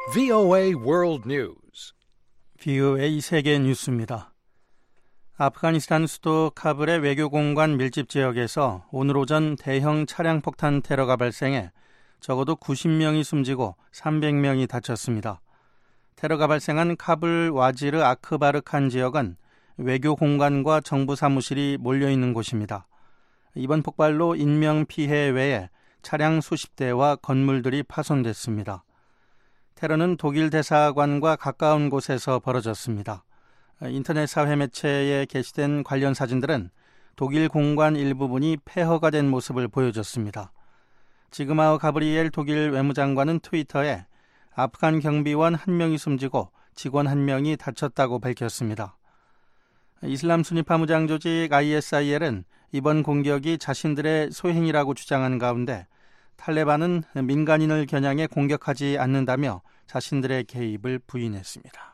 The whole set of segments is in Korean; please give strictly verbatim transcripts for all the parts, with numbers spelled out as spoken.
브이오에이 World News. 브이오에이 세계 뉴스입니다. 아프가니스탄 수도 카불의 외교공관 밀집 지역에서 오늘 오전 대형 차량 폭탄 테러가 발생해 적어도 구십 명이 숨지고 삼백 명이 다쳤습니다. 테러가 발생한 카불 와지르 아크바르 칸 지역은 외교공관과 정부 사무실이 몰려있는 곳입니다. 이번 폭발로 인명피해 외에 차량 수십 대와 건물들이 파손됐습니다. 테러는 독일 대사관과 가까운 곳에서 벌어졌습니다. 인터넷 사회 매체에 게시된 관련 사진들은 독일 공관 일부분이 폐허가 된 모습을 보여줬습니다. 지그마우 가브리엘 독일 외무장관은 트위터에 아프간 경비원 한 명이 숨지고 직원 한 명이 다쳤다고 밝혔습니다. 이슬람 순위파 무장 조직 아이에스아이엘은 이번 공격이 자신들의 소행이라고 주장한 가운데 탈레반은 민간인을 겨냥해 공격하지 않는다며 자신들의 개입을 부인했습니다.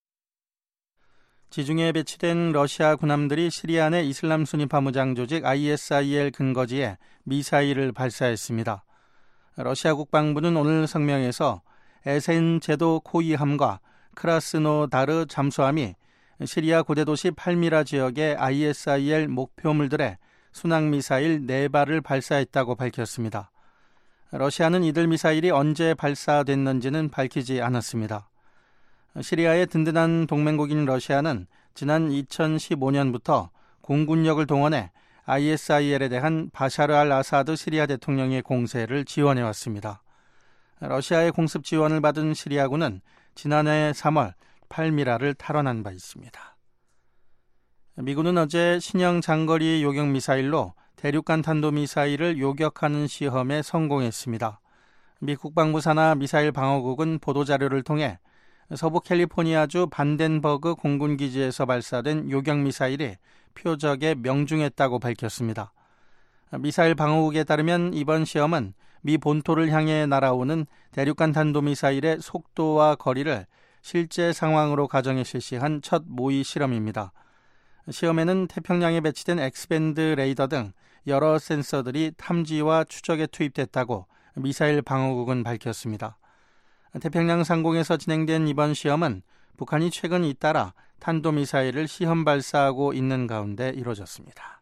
지중해에 배치된 러시아 군함들이 시리아 내 이슬람 순위파 무장 조직 아이에스아이엘 근거지에 미사일을 발사했습니다. 러시아 국방부는 오늘 성명에서 에센 제도 코이함과 크라스노다르 잠수함이 시리아 고대도시 팔미라 지역의 아이에스아이엘 목표물들에 순항미사일 네 발을 발사했다고 밝혔습니다. 러시아는 이들 미사일이 언제 발사됐는지는 밝히지 않았습니다. 시리아의 든든한 동맹국인 러시아는 지난 이천십오 년부터 공군력을 동원해 아이에스아이엘에 대한 바샤르 알 아사드 시리아 대통령의 공세를 지원해왔습니다. 러시아의 공습 지원을 받은 시리아군은 지난해 삼월 팔미라를 탈환한 바 있습니다. 미군은 어제 신형 장거리 요격 미사일로 대륙간 탄도미사일을 요격하는 시험에 성공했습니다. 미 국방부 산하 미사일 방어국은 보도자료를 통해 서부 캘리포니아주 반덴버그 공군기지에서 발사된 요격미사일이 표적에 명중했다고 밝혔습니다. 미사일 방어국에 따르면 이번 시험은 미 본토를 향해 날아오는 대륙간 탄도미사일의 속도와 거리를 실제 상황으로 가정해 실시한 첫 모의 실험입니다. 시험에는 태평양에 배치된 X밴드 레이더 등 여러 센서들이 탐지와 추적에 투입됐다고 미사일 방어국은 밝혔습니다. 태평양 상공에서 진행된 이번 시험은 북한이 최근 잇따라 탄도미사일을 시험 발사하고 있는 가운데 이루어졌습니다.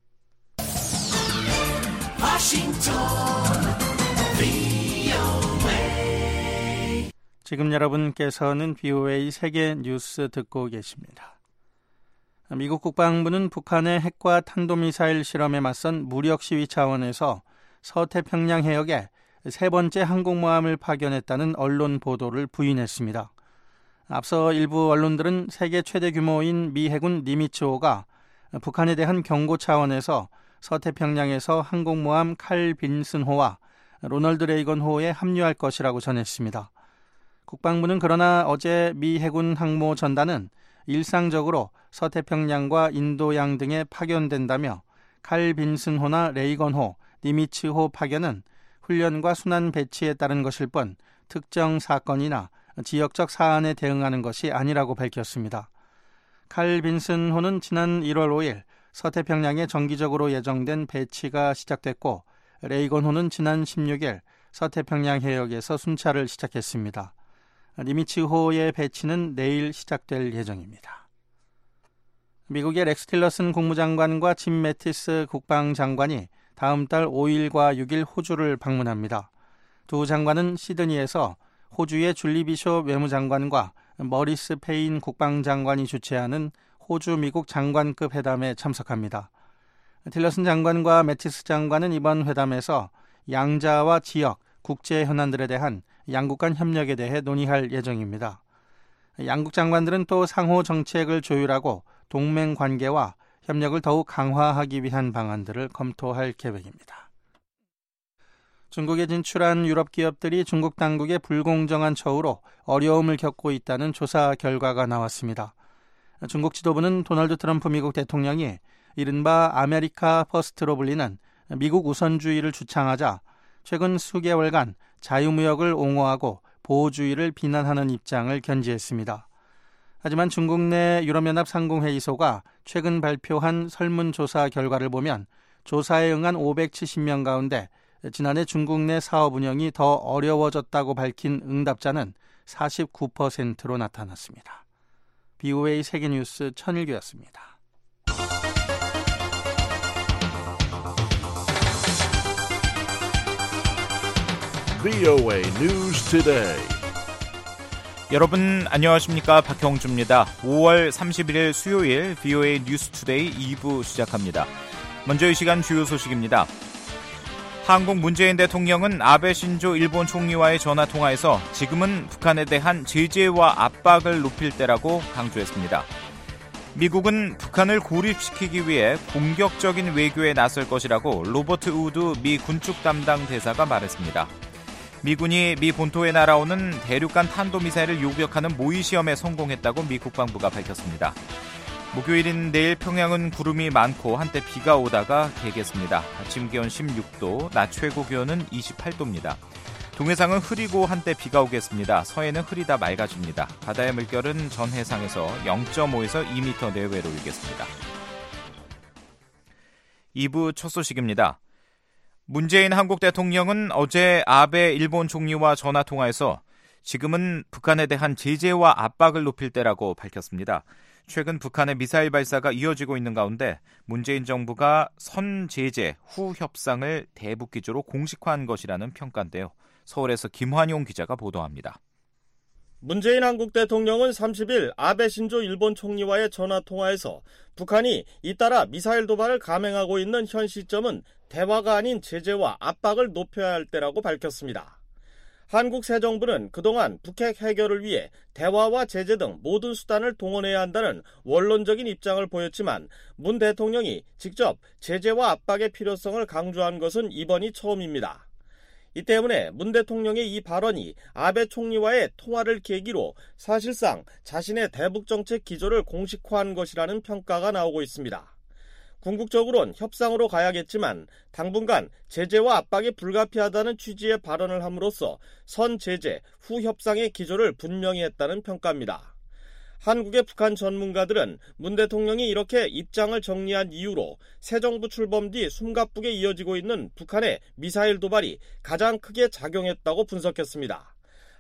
워싱턴 브이오에이. 지금 여러분께서는 브이오에이 세계 뉴스 듣고 계십니다. 미국 국방부는 북한의 핵과 탄도미사일 실험에 맞선 무력 시위 차원에서 서태평양 해역에 세 번째 항공모함을 파견했다는 언론 보도를 부인했습니다. 앞서 일부 언론들은 세계 최대 규모인 미 해군 니미츠호가 북한에 대한 경고 차원에서 서태평양에서 항공모함 칼 빈슨호와 로널드 레이건호에 합류할 것이라고 전했습니다. 국방부는 그러나 어제 미 해군 항모 전단은 일상적으로 서태평양과 인도양 등에 파견된다며 칼 빈슨호나 레이건호, 니미츠호 파견은 훈련과 순환 배치에 따른 것일 뿐 특정 사건이나 지역적 사안에 대응하는 것이 아니라고 밝혔습니다. 칼 빈슨호는 지난 일월 오일 서태평양에 정기적으로 예정된 배치가 시작됐고 레이건호는 지난 십육일 서태평양 해역에서 순찰을 시작했습니다. 니미츠호의 배치는 내일 시작될 예정입니다. 미국의 렉스 틸러슨 국무장관과 짐 매티스 국방장관이 다음 달 오일과 육일 호주를 방문합니다. 두 장관은 시드니에서 호주의 줄리 비숍 외무장관과 머리스 페인 국방장관이 주최하는 호주 미국 장관급 회담에 참석합니다. 틸러슨 장관과 매티스 장관은 이번 회담에서 양자와 지역, 국제 현안들에 대한 양국 간 협력에 대해 논의할 예정입니다. 양국 장관들은 또 상호 정책을 조율하고 동맹 관계와 협력을 더욱 강화하기 위한 방안들을 검토할 계획입니다. 중국에 진출한 유럽 기업들이 중국 당국의 불공정한 처우로 어려움을 겪고 있다는 조사 결과가 나왔습니다. 중국 지도부는 도널드 트럼프 미국 대통령이 이른바 아메리카 퍼스트로 불리는 미국 우선주의를 주창하자 최근 수개월간 자유무역을 옹호하고 보호주의를 비난하는 입장을 견지했습니다. 하지만 중국 내 유럽연합 상공회의소가 최근 발표한 설문조사 결과를 보면 조사에 응한 오백칠십 명 가운데 지난해 중국 내 사업 운영이 더 어려워졌다고 밝힌 응답자는 사십구 퍼센트로 나타났습니다. 비오에이 세계뉴스 천일규였습니다. 비오에이 News Today. 여러분 안녕하십니까? 박형주입니다. 오월 삼십일일 수요일 비오에이 뉴스 투데이 이 부 시작합니다. 먼저 이 시간 주요 소식입니다. 한국 문재인 대통령은 아베 신조 일본 총리와의 전화통화에서 지금은 북한에 대한 제재와 압박을 높일 때라고 강조했습니다. 미국은 북한을 고립시키기 위해 공격적인 외교에 나설 것이라고 로버트 우드 미 군축 담당 대사가 말했습니다. 미군이 미 본토에 날아오는 대륙간 탄도미사일을 요격하는 모의시험에 성공했다고 미 국방부가 밝혔습니다. 목요일인 내일 평양은 구름이 많고 한때 비가 오다가 개겠습니다. 아침 기온 십육 도, 낮 최고 기온은 이십팔 도입니다. 동해상은 흐리고 한때 비가 오겠습니다. 서해는 흐리다 맑아집니다. 바다의 물결은 전 해상에서 영 점 오에서 이 미터 내외로 일겠습니다. 이 부 첫 소식입니다. 문재인 한국 대통령은 어제 아베 일본 총리와 전화통화에서 지금은 북한에 대한 제재와 압박을 높일 때라고 밝혔습니다. 최근 북한의 미사일 발사가 이어지고 있는 가운데 문재인 정부가 선 제재 후 협상을 대북 기조로 공식화한 것이라는 평가인데요. 서울에서 김환용 기자가 보도합니다. 문재인 한국 대통령은 삼십일 아베 신조 일본 총리와의 전화통화에서 북한이 잇따라 미사일 도발을 감행하고 있는 현 시점은 대화가 아닌 제재와 압박을 높여야 할 때라고 밝혔습니다. 한국 새 정부는 그동안 북핵 해결을 위해 대화와 제재 등 모든 수단을 동원해야 한다는 원론적인 입장을 보였지만 문 대통령이 직접 제재와 압박의 필요성을 강조한 것은 이번이 처음입니다. 이 때문에 문 대통령의 이 발언이 아베 총리와의 통화를 계기로 사실상 자신의 대북 정책 기조를 공식화한 것이라는 평가가 나오고 있습니다. 궁극적으론 협상으로 가야겠지만 당분간 제재와 압박이 불가피하다는 취지의 발언을 함으로써 선 제재, 후 협상의 기조를 분명히 했다는 평가입니다. 한국의 북한 전문가들은 문 대통령이 이렇게 입장을 정리한 이유로 새 정부 출범 뒤 숨가쁘게 이어지고 있는 북한의 미사일 도발이 가장 크게 작용했다고 분석했습니다.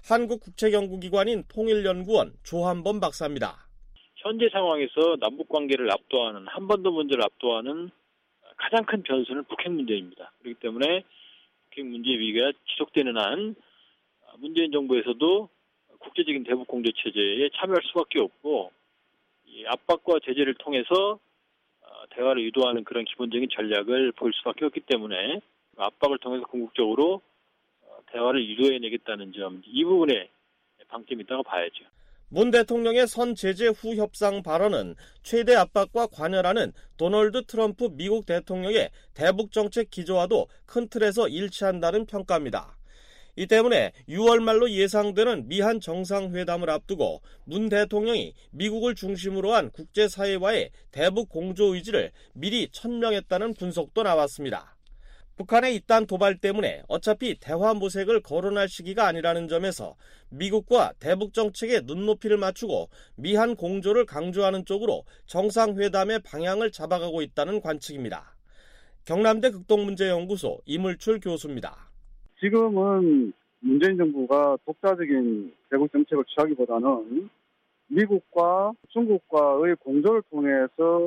한국국책연구기관인 통일연구원 조한범 박사입니다. 현재 상황에서 남북관계를 압도하는, 한반도 문제를 압도하는 가장 큰 변수는 북핵 문제입니다. 그렇기 때문에 북핵 문제 위기가 지속되는 한 문재인 정부에서도 국제적인 대북 공조 체제에 참여할 수밖에 없고, 이 압박과 제재를 통해서 대화를 유도하는 그런 기본적인 전략을 보일 수밖에 없기 때문에 압박을 통해서 궁극적으로 대화를 유도해내겠다는 점, 이 부분에 방점이 있다고 봐야죠. 문 대통령의 선 제재 후 협상 발언은 최대 압박과 관여라는 도널드 트럼프 미국 대통령의 대북 정책 기조와도 큰 틀에서 일치한다는 평가입니다. 이 때문에 유월 말로 예상되는 미한 정상회담을 앞두고 문 대통령이 미국을 중심으로 한 국제사회와의 대북 공조 의지를 미리 천명했다는 분석도 나왔습니다. 북한의 이딴 도발 때문에 어차피 대화 모색을 거론할 시기가 아니라는 점에서 미국과 대북 정책에 눈높이를 맞추고 미한 공조를 강조하는 쪽으로 정상회담의 방향을 잡아가고 있다는 관측입니다. 경남대 극동문제연구소 이물출 교수입니다. 지금은 문재인 정부가 독자적인 대북 정책을 취하기보다는 미국과 중국과의 공조를 통해서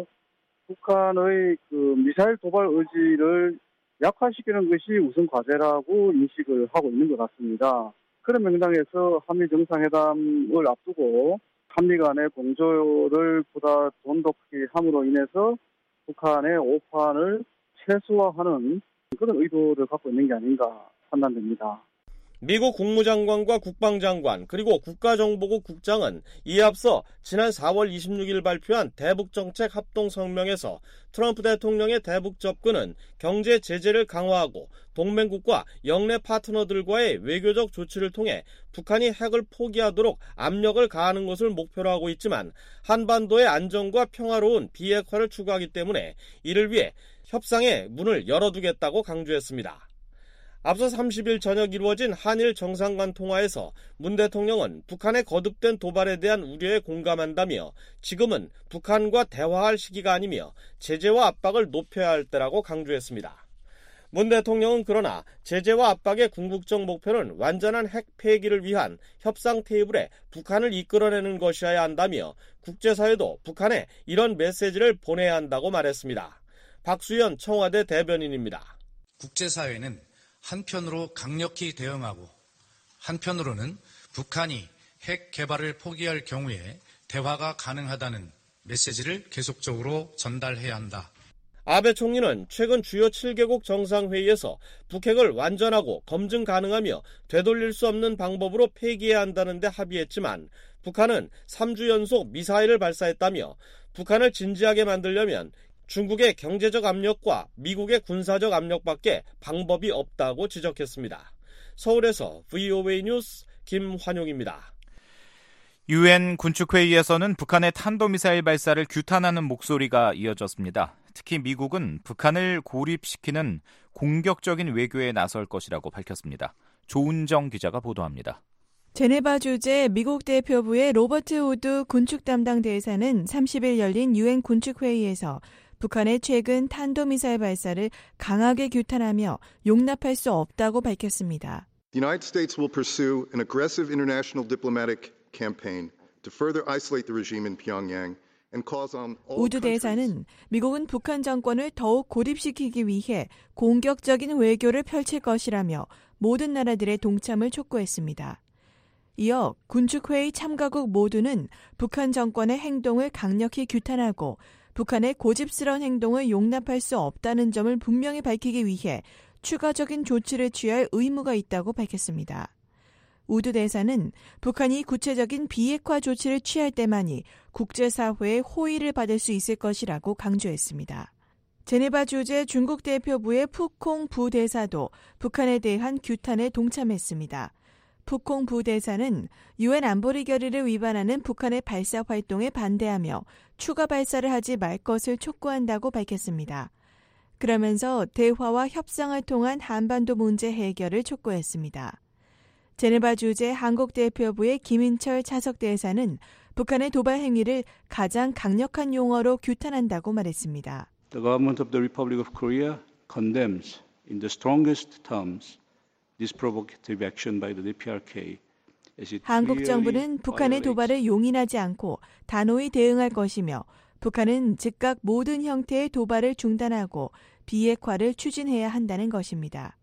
북한의 그 미사일 도발 의지를 약화시키는 것이 우선 과제라고 인식을 하고 있는 것 같습니다. 그런 맥락에서 한미 정상회담을 앞두고 한미 간의 공조를 보다 돈독하게 함으로 인해서 북한의 오판을 최소화하는 그런 의도를 갖고 있는 게 아닌가 판단됩니다. 미국 국무장관과 국방장관 그리고 국가정보국 국장은 이에 앞서 지난 사월 이십육일 발표한 대북정책 합동성명에서 트럼프 대통령의 대북 접근은 경제 제재를 강화하고 동맹국과 영내 파트너들과의 외교적 조치를 통해 북한이 핵을 포기하도록 압력을 가하는 것을 목표로 하고 있지만 한반도의 안정과 평화로운 비핵화를 추구하기 때문에 이를 위해 협상의 문을 열어두겠다고 강조했습니다. 앞서 삼십일 저녁 이루어진 한일 정상간 통화에서 문 대통령은 북한의 거듭된 도발에 대한 우려에 공감한다며 지금은 북한과 대화할 시기가 아니며 제재와 압박을 높여야 할 때라고 강조했습니다. 문 대통령은 그러나 제재와 압박의 궁극적 목표는 완전한 핵 폐기를 위한 협상 테이블에 북한을 이끌어내는 것이어야 한다며 국제사회도 북한에 이런 메시지를 보내야 한다고 말했습니다. 박수현 청와대 대변인입니다. 국제사회는 한편으로 강력히 대응하고 한편으로는 북한이 핵 개발을 포기할 경우에 대화가 가능하다는 메시지를 계속적으로 전달해야 한다. 아베 총리는 최근 주요 칠 개국 정상회의에서 북핵을 완전하고 검증 가능하며 되돌릴 수 없는 방법으로 폐기해야 한다는 데 합의했지만 북한은 삼 주 연속 미사일을 발사했다며 북한을 진지하게 만들려면 중국의 경제적 압력과 미국의 군사적 압력밖에 방법이 없다고 지적했습니다. 서울에서 브이오에이 뉴스 김환용입니다. 유엔 군축회의에서는 북한의 탄도미사일 발사를 규탄하는 목소리가 이어졌습니다. 특히 미국은 북한을 고립시키는 공격적인 외교에 나설 것이라고 밝혔습니다. 조은정 기자가 보도합니다. 제네바 주재 미국 대표부의 로버트 우드 군축 담당 대사는 삼십 일 열린 유엔 군축회의에서 북한의 최근 탄도미사일 발사를 강하게 규탄하며 용납할 수 없다고 밝혔습니다. The United States will pursue an aggressive international diplomatic campaign to further isolate the regime in Pyongyang and cause on all 우드 대사는 미국은 북한 정권을 더욱 고립시키기 위해 공격적인 외교를 펼칠 것이라며 모든 나라들의 동참을 촉구했습니다. 이어 군축회의 참가국 모두는 북한 정권의 행동을 강력히 규탄하고 북한의 고집스러운 행동을 용납할 수 없다는 점을 분명히 밝히기 위해 추가적인 조치를 취할 의무가 있다고 밝혔습니다. 우드 대사는 북한이 구체적인 비핵화 조치를 취할 때만이 국제사회의 호의를 받을 수 있을 것이라고 강조했습니다. 제네바 주재 중국 대표부의 푸콩 부대사도 북한에 대한 규탄에 동참했습니다. 푸콩 부대사는 유엔 안보리 결의를 위반하는 북한의 발사 활동에 반대하며 추가 발사를 하지 말 것을 촉구한다고 밝혔습니다. 그러면서 대화와 협상을 통한 한반도 문제 해결을 촉구했습니다. 제네바 주재 한국 대표부의 김인철 차석 대사는 북한의 도발 행위를 가장 강력한 용어로 규탄한다고 말했습니다. The government of the Republic of Korea condemns in the strongest terms this provocative action by the 디피알케이. 한국 정부는 북한의 도발을 용인하지 않고 단호히 대응할 것이며 북한은 즉각 모든 형태의 도발을 중단하고 비핵화를 추진해야 한다는 것입니다.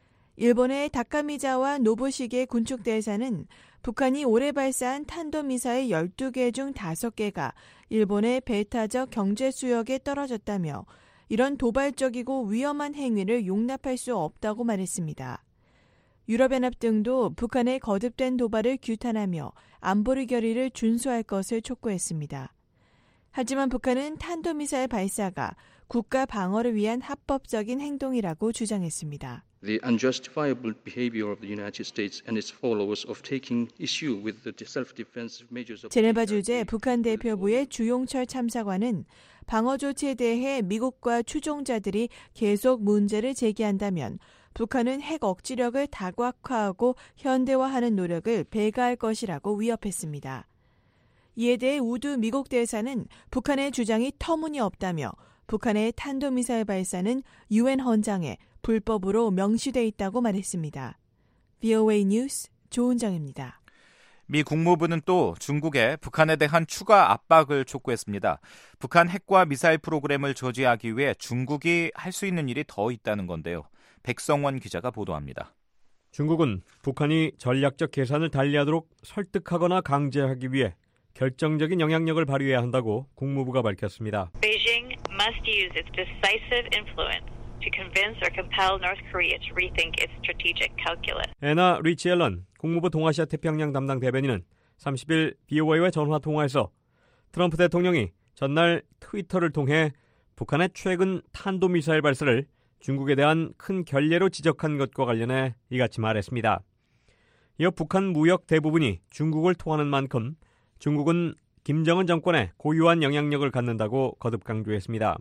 일본의 다카미자와 노부시게 군축 대사는 북한이 올해 발사한 탄도미사일 열두 개 중 다섯 개가 일본의 배타적 경제 수역에 떨어졌다며 이런 도발적이고 위험한 행위를 용납할 수 없다고 말했습니다. 유럽연합 등도 북한의 거듭된 도발을 규탄하며 안보리 결의를 준수할 것을 촉구했습니다. 하지만 북한은 탄도미사일 발사가 국가 방어를 위한 합법적인 행동이라고 주장했습니다. The unjustifiable behavior of the United States and its followers of taking issue with the self-defensive measures of 제네바 주재 북한 대표부의 주용철 참사관은 방어 조치에 대해 미국과 추종자들이 계속 문제를 제기한다면 북한은 핵 억지력을 다각화하고 현대화하는 노력을 배가할 것이라고 위협했습니다. 이에 대해 우드 미국 대사는 북한의 주장이 터무니없다며 북한의 탄도미사일 발사는 유엔 헌장에 불법으로 명시돼 있다고 말했습니다. 브이오에이 뉴스 조은정입니다. 미 국무부는 또 중국에 북한에 대한 추가 압박을 촉구했습니다. 북한 핵과 미사일 프로그램을 저지하기 위해 중국이 할 수 있는 일이 더 있다는 건데요. 백성원 기자가 보도합니다. 중국은 북한이 전략적 계산을 달리하도록 설득하거나 강제하기 위해 결정적인 영향력을 발휘해야 한다고 국무부가 밝혔습니다. Beijing must use its decisive influence to convince or compel North Korea to rethink its strategic calculus. 애나 리치 앨런 국무부 동아시아 태평양 담당 대변인은 삼십 일 브이오에이와 전화 통화에서 트럼프 대통령이 전날 트위터를 통해 북한의 최근 탄도미사일 발사를 중국에 대한 큰 결례로 지적한 것과 관련해 이같이 말했습니다. 이어 북한 무역 대부분이 중국을 통하는 만큼 중국은 김정은 정권에 고유한 영향력을 갖는다고 거듭 강조했습니다.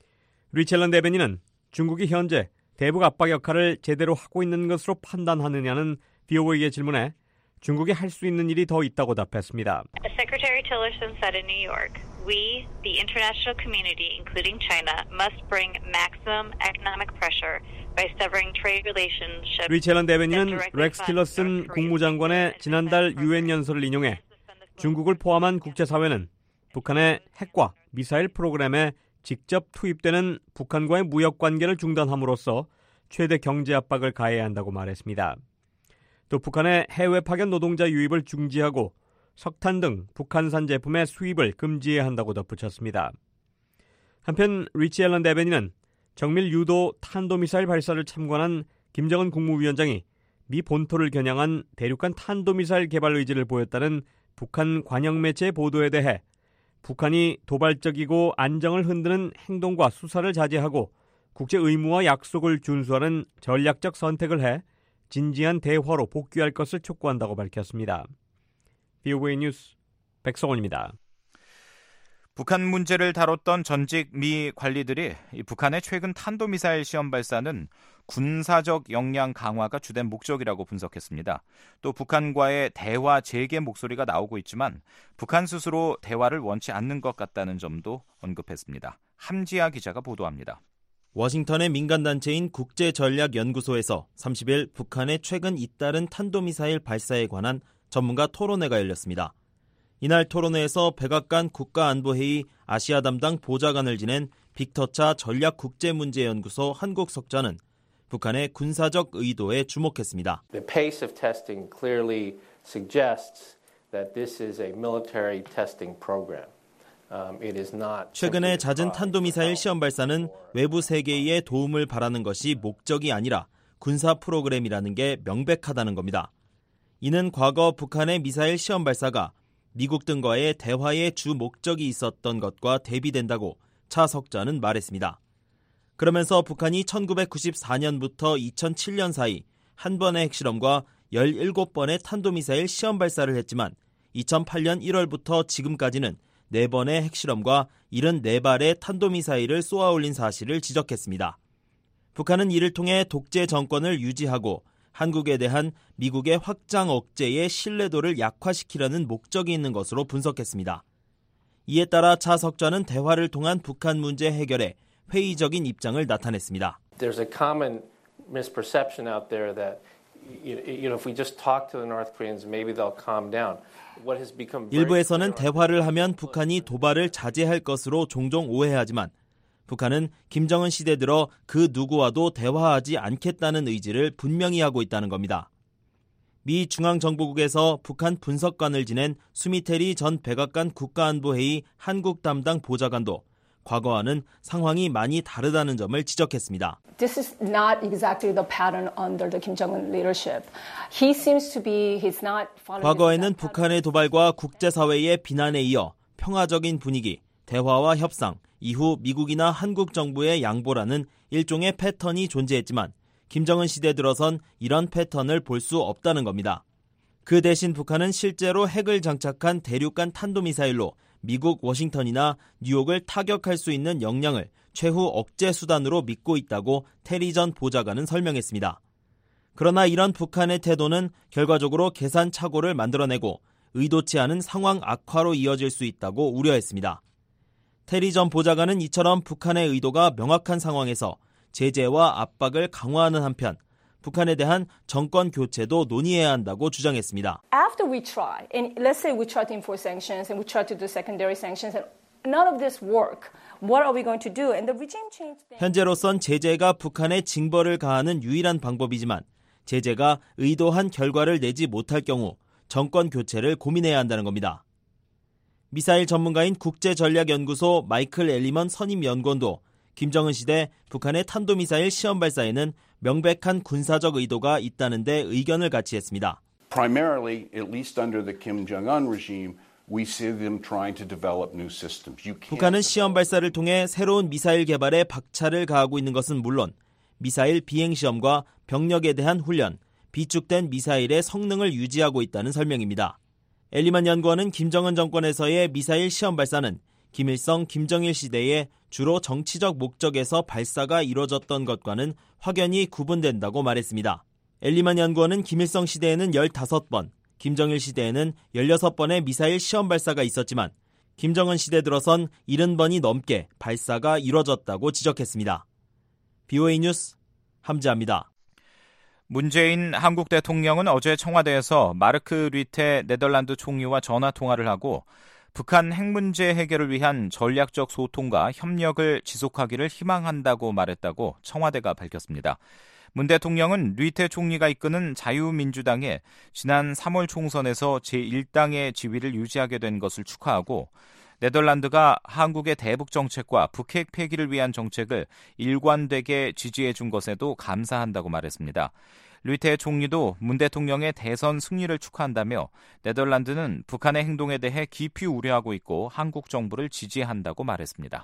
리첼런 대변인은 중국이 현재 대북 압박 역할을 제대로 하고 있는 것으로 판단하느냐는 브이오에이의 질문에 중국이 할 수 있는 일이 더 있다고 답했습니다. Secretary Tillerson said in New York, we, the international community, including China, must bring maximum economic pressure by severing trade relationships. 리치 앨런 대변인은 렉스 틸러슨 국무장관의 지난달 유엔 연설을 인용해 중국을 포함한 국제사회는 북한의 핵과 미사일 프로그램에 직접 투입되는 북한과의 무역 관계를 중단함으로써 최대 경제 압박을 가해야 한다고 말했습니다. 또 북한의 해외 파견 노동자 유입을 중지하고 석탄 등 북한산 제품의 수입을 금지해야 한다고 덧붙였습니다. 한편 리치 앨런 대변인은 정밀 유도 탄도미사일 발사를 참관한 김정은 국무위원장이 미 본토를 겨냥한 대륙간 탄도미사일 개발 의지를 보였다는 북한 관영 매체의 보도에 대해 북한이 도발적이고 안정을 흔드는 행동과 수사를 자제하고 국제 의무와 약속을 준수하는 전략적 선택을 해 진지한 대화로 복귀할 것을 촉구한다고 밝혔습니다. 비오에이 뉴스 백성원입니다. 북한 문제를 다뤘던 전직 미 관리들이 북한의 최근 탄도미사일 시험 발사는 군사적 역량 강화가 주된 목적이라고 분석했습니다. 또 북한과의 대화 재개 목소리가 나오고 있지만 북한 스스로 대화를 원치 않는 것 같다는 점도 언급했습니다. 함지아 기자가 보도합니다. 워싱턴의 민간단체인 국제전략연구소에서 삼십일 북한의 최근 잇따른 탄도미사일 발사에 관한 전문가 토론회가 열렸습니다. 이날 토론회에서 백악관 국가안보회의 아시아 담당 보좌관을 지낸 빅터차 전략국제문제연구소 한국석자는 북한의 군사적 의도에 주목했습니다. The pace of testing clearly suggests that this is a military testing program. Um, it is not 최근에 잦은 탄도미사일 시험 발사는 외부 세계의 도움을 바라는 것이 목적이 아니라 군사 프로그램이라는 게 명백하다는 겁니다. 이는 과거 북한의 미사일 시험 발사가 미국 등과의 대화의 주 목적이 있었던 것과 대비된다고 차 석자는 말했습니다. 그러면서 북한이 천구백구십사 년부터 이천칠 년 사이 한 번의 핵실험과 열일곱 번의 탄도미사일 시험 발사를 했지만 이천팔 년 일월부터 지금까지는 네 번의 핵실험과 칠십사 발의 탄도미사일을 쏘아올린 사실을 지적했습니다. 북한은 이를 통해 독재 정권을 유지하고 한국에 대한 미국의 확장 억제의 신뢰도를 약화시키려는 목적이 있는 것으로 분석했습니다. 이에 따라 차 석좌는 대화를 통한 북한 문제 해결에 회의적인 입장을 나타냈습니다. There's a common misperception out there that you know if we just talk to the North Koreans maybe they'll calm down. What has become 일부에서는 대화를 하면 북한이 도발을 자제할 것으로 종종 오해하지만 북한은 김정은 시대 들어 그 누구와도 대화하지 않겠다는 의지를 분명히 하고 있다는 겁니다. 미 중앙정보국에서 북한 분석관을 지낸 수미테리 전 백악관 국가안보회의 한국 담당 보좌관도 과거와는 상황이 많이 다르다는 점을 지적했습니다. This is not exactly the pattern under the Kim Jong-un leadership. He seems to be he's not following. 과거에는 북한의 도발과 국제사회의 비난에 이어 평화적인 분위기, 대화와 협상, 이후 미국이나 한국 정부의 양보라는 일종의 패턴이 존재했지만 김정은 시대 들어선 이런 패턴을 볼 수 없다는 겁니다. 그 대신 북한은 실제로 핵을 장착한 대륙간 탄도미사일로 미국 워싱턴이나 뉴욕을 타격할 수 있는 역량을 최후 억제 수단으로 믿고 있다고 테리 전 보좌관은 설명했습니다. 그러나 이런 북한의 태도는 결과적으로 계산착오를 만들어내고 의도치 않은 상황 악화로 이어질 수 있다고 우려했습니다. 테리 전 보좌관은 이처럼 북한의 의도가 명확한 상황에서 제재와 압박을 강화하는 한편 북한에 대한 정권 교체도 논의해야 한다고 주장했습니다. After we try, and let's say we try to enforce sanctions and we try to do secondary sanctions and none of this work. What are we going to do? And the regime change. 현재로선 제재가 북한에 징벌을 가하는 유일한 방법이지만 제재가 의도한 결과를 내지 못할 경우 정권 교체를 고민해야 한다는 겁니다. 미사일 전문가인 국제전략연구소 마이클 엘리먼 선임연구원도 김정은 시대 북한의 탄도미사일 시험 발사에는 명백한 군사적 의도가 있다는 데 의견을 같이 했습니다. Primarily, at least under the Kim Jong-un regime, we see them trying to develop new systems. You can't 북한은 시험 발사를 통해 새로운 미사일 개발에 박차를 가하고 있는 것은 물론 미사일 비행 시험과 병력에 대한 훈련, 비축된 미사일의 성능을 유지하고 있다는 설명입니다. 엘리만 연구원은 김정은 정권에서의 미사일 시험 발사는 김일성, 김정일 시대에 주로 정치적 목적에서 발사가 이뤄졌던 것과는 확연히 구분된다고 말했습니다. 엘리만 연구원은 김일성 시대에는 열다섯 번, 김정일 시대에는 열여섯 번의 미사일 시험 발사가 있었지만 김정은 시대 들어선 칠십 번이 넘게 발사가 이뤄졌다고 지적했습니다. 비오에이 뉴스 함재합니다. 문재인 한국 대통령은 어제 청와대에서 마르크 류테 네덜란드 총리와 전화통화를 하고 북한 핵 문제 해결을 위한 전략적 소통과 협력을 지속하기를 희망한다고 말했다고 청와대가 밝혔습니다. 문 대통령은 류테 총리가 이끄는 자유민주당에 지난 삼월 총선에서 제일 당의 지위를 유지하게 된 것을 축하하고 네덜란드가 한국의 대북 정책과 북핵 폐기를 위한 정책을 일관되게 지지해 준 것에도 감사한다고 말했습니다. 류테 총리도 문 대통령의 대선 승리를 축하한다며 네덜란드는 북한의 행동에 대해 깊이 우려하고 있고 한국 정부를 지지한다고 말했습니다.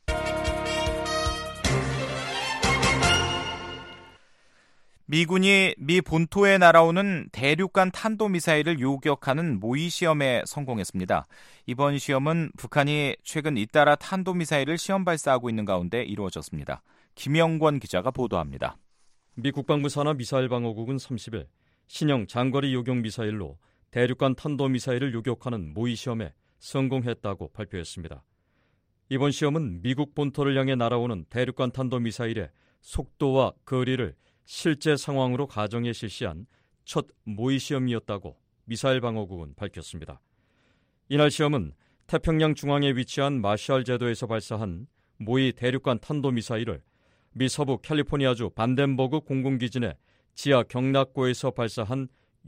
미군이 미 본토에 날아오는 대륙간 탄도미사일을 요격하는 모의 시험에 성공했습니다. 이번 시험은 북한이 최근 잇따라 탄도미사일을 시험 발사하고 있는 가운데 이루어졌습니다. 김영권 기자가 보도합니다. 미 국방부 산하 미사일방어국은 삼십 일 신형 장거리 요격 미사일로 대륙간 탄도미사일을 요격하는 모의 시험에 성공했다고 발표했습니다. 이번 시험은 미국 본토를 향해 날아오는 대륙간 탄도미사일의 속도와 거리를 실제 상황으로 가정해 실시한 첫 모의 시험이었다고 미사일방어국은 밝혔습니다. 이날 시험은 태평양 중앙에 위치한 마샬 제도에서 발사한 모의 대륙간 탄도미사일을 미 서부 캘리포니아주 반덴버그 공군기지 내 지하 경락고에서 발사한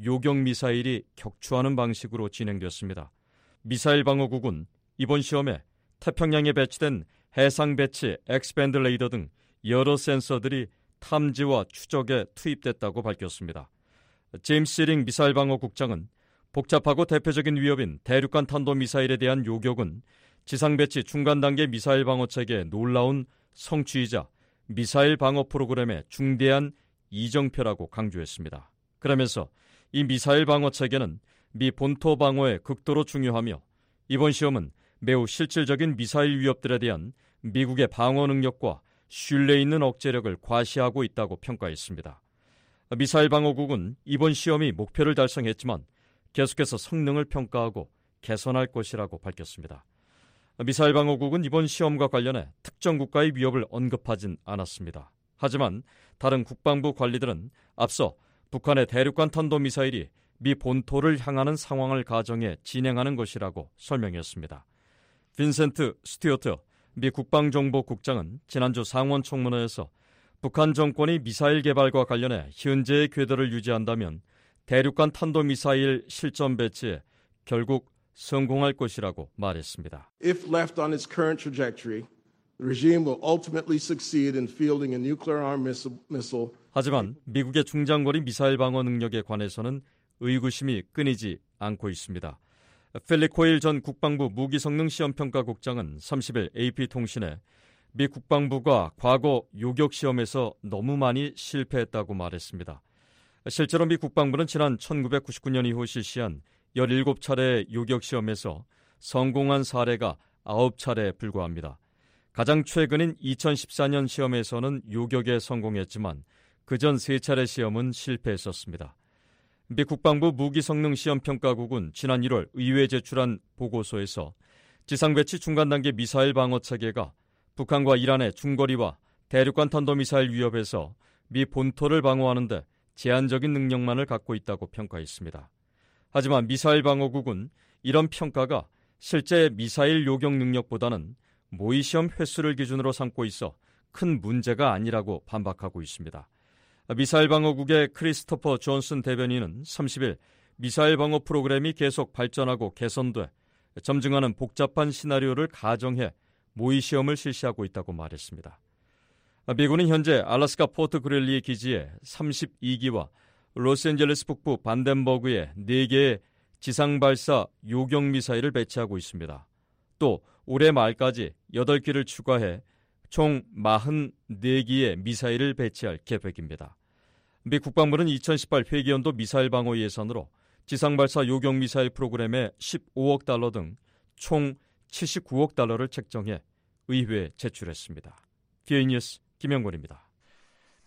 요격미사일이 격추하는 방식으로 진행됐습니다. 미사일방어국은 이번 시험에 태평양에 배치된 해상배치 X밴드 레이더 등 여러 센서들이 탐지와 추적에 투입됐다고 밝혔습니다. 제임스 시링 미사일방어국장은 복잡하고 대표적인 위협인 대륙간 탄도미사일에 대한 요격은 지상배치 중간 단계 미사일 방어체계의 놀라운 성취이자 미사일 방어 프로그램의 중대한 이정표라고 강조했습니다. 그러면서 이 미사일 방어 체계는 미 본토 방어에 극도로 중요하며 이번 시험은 매우 실질적인 미사일 위협들에 대한 미국의 방어 능력과 신뢰 있는 억제력을 과시하고 있다고 평가했습니다. 미사일 방어국은 이번 시험이 목표를 달성했지만 계속해서 성능을 평가하고 개선할 것이라고 밝혔습니다. 미사일 방어국은 이번 시험과 관련해 특정 국가의 위협을 언급하진 않았습니다. 하지만 다른 국방부 관리들은 앞서 북한의 대륙간 탄도미사일이 미 본토를 향하는 상황을 가정해 진행하는 것이라고 설명했습니다. 빈센트 스튜어트 미 국방정보국장은 지난주 상원 청문회에서 북한 정권이 미사일 개발과 관련해 현재의 궤도를 유지한다면 대륙간 탄도미사일 실전 배치에 결국 성공할 것이라고 말했습니다. If left on its current trajectory, the regime will ultimately succeed in fielding a nuclear-armed missile. 하지만 미국의 중장거리 미사일 방어 능력에 관해서는 의구심이 끊이지 않고 있습니다. 필립 코일 전 국방부 무기성능시험평가국장은 삼십 일 에이피통신에 미 국방부가 과거 요격시험에서 너무 많이 실패했다고 말했습니다. 실제로 미 국방부는 지난 천구백구십구 년 이후 실시한 열일곱 차례의 요격시험에서 성공한 사례가 아홉 차례에 불과합니다. 가장 최근인 이천십사 년 시험에서는 요격에 성공했지만 그전 세 차례 시험은 실패했었습니다. 미 국방부 무기성능시험평가국은 지난 일월 의회에 제출한 보고서에서 지상배치 중간 단계 미사일 방어 체계가 북한과 이란의 중거리와 대륙간 탄도미사일 위협에서 미 본토를 방어하는 데 제한적인 능력만을 갖고 있다고 평가했습니다. 하지만 미사일 방어국은 이런 평가가 실제 미사일 요격 능력보다는 모의시험 횟수를 기준으로 삼고 있어 큰 문제가 아니라고 반박하고 있습니다. 미사일 방어국의 크리스토퍼 존슨 대변인은 삼십 일 미사일 방어 프로그램이 계속 발전하고 개선돼 점증하는 복잡한 시나리오를 가정해 모의시험을 실시하고 있다고 말했습니다. 미군은 현재 알래스카 포트 그릴리 기지에 삼십이 기와 로스앤젤레스 북부 반덴버그에 네 개의 지상발사 요격미사일을 배치하고 있습니다. 또 올해 말까지 여덟 기를 추가해 총 사십사 기의 미사일을 배치할 계획입니다. 미 국방부는 이천십팔 회계연도 미사일 방어 예산으로 지상발사 요격미사일 프로그램에 십오억 달러 등 총 칠십구억 달러를 책정해 의회에 제출했습니다. 디에이 뉴스 김영권입니다.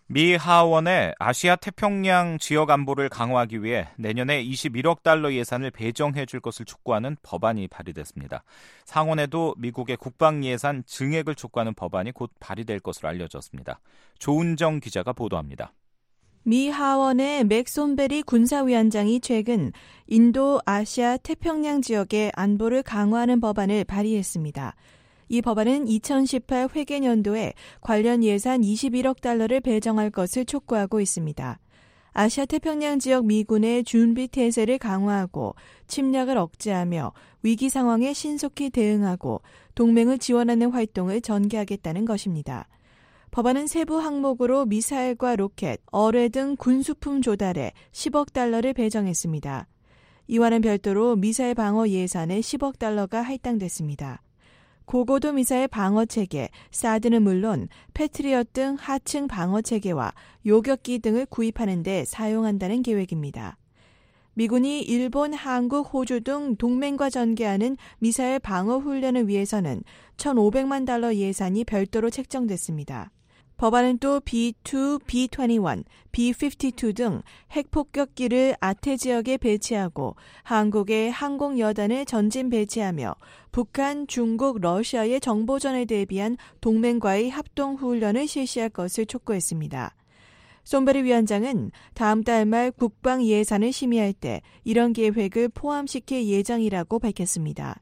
미 하원의 아시아 태평양 지역 안보를 강화하기 위해 내년에 이십일억 달러 예산을 배정해 줄 것을 촉구하는 법안이 발의됐습니다. 상원에도 미국의 국방 예산 증액을 촉구하는 법안이 곧 발의될 것으로 알려졌습니다. 조은정 기자가 보도합니다. 미 하원의 맥손베리 군사위원장이 최근 인도 아시아 태평양 지역의 안보를 강화하는 법안을 발의했습니다. 이 법안은 이천십팔 회계년도에 관련 예산 이십일억 달러를 배정할 것을 촉구하고 있습니다. 아시아 태평양 지역 미군의 준비 태세를 강화하고 침략을 억제하며 위기 상황에 신속히 대응하고 동맹을 지원하는 활동을 전개하겠다는 것입니다. 법안은 세부 항목으로 미사일과 로켓, 어뢰 등 군수품 조달에 십억 달러를 배정했습니다. 이와는 별도로 미사일 방어 예산에 십억 달러가 할당됐습니다. 고고도 미사일 방어체계, 사드는 물론 패트리엇 등 하층 방어체계와 요격기 등을 구입하는 데 사용한다는 계획입니다. 미군이 일본, 한국, 호주 등 동맹과 전개하는 미사일 방어 훈련을 위해서는 천오백만 달러 예산이 별도로 책정됐습니다. 법안은 또 비 투, 비 이십일, 비 오십이 등 핵폭격기를 아태 지역에 배치하고 한국의 항공여단을 전진 배치하며 북한, 중국, 러시아의 정보전에 대비한 동맹과의 합동훈련을 실시할 것을 촉구했습니다. 손베리 위원장은 다음 달 말 국방 예산을 심의할 때 이런 계획을 포함시킬 예정이라고 밝혔습니다.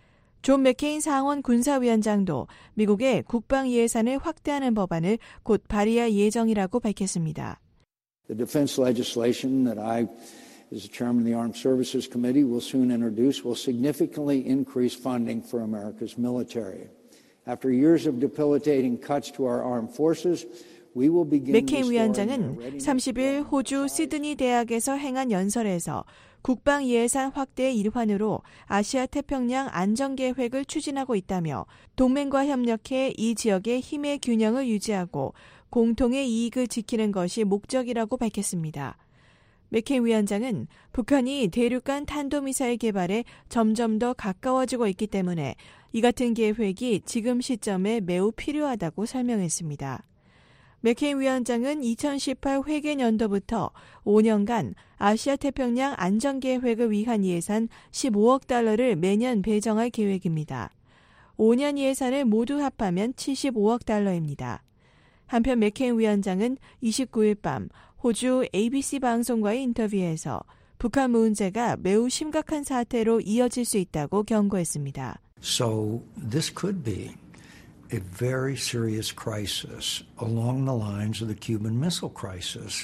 존 맥케인 상원 군사위원장도 미국의 국방 예산을 확대하는 법안을 곧 발의할 예정이라고 밝혔습니다. The defense legislation that I, as the chairman of the Armed Services Committee, will soon introduce will significantly increase funding for America's military. After years of debilitating cuts to our armed forces, 맥케인 위원장은 삼십 일 호주 시드니 대학에서 행한 연설에서 국방 예산 확대의 일환으로 아시아 태평양 안전계획을 추진하고 있다며 동맹과 협력해 이 지역의 힘의 균형을 유지하고 공통의 이익을 지키는 것이 목적이라고 밝혔습니다. 맥케인 위원장은 북한이 대륙간 탄도미사일 개발에 점점 더 가까워지고 있기 때문에 이 같은 계획이 지금 시점에 매우 필요하다고 설명했습니다. 맥케인 위원장은 이천십팔 회계년도부터 오 년간 아시아 태평양 안전계획을 위한 예산 십오억 달러를 매년 배정할 계획입니다. 오 년 예산을 모두 합하면 칠십오억 달러입니다. 한편 맥케인 위원장은 이십구 일 밤 호주 에이비씨 방송과의 인터뷰에서 북한 문제가 매우 심각한 사태로 이어질 수 있다고 경고했습니다. So this could be a very serious crisis along the lines of the Cuban Missile Crisis,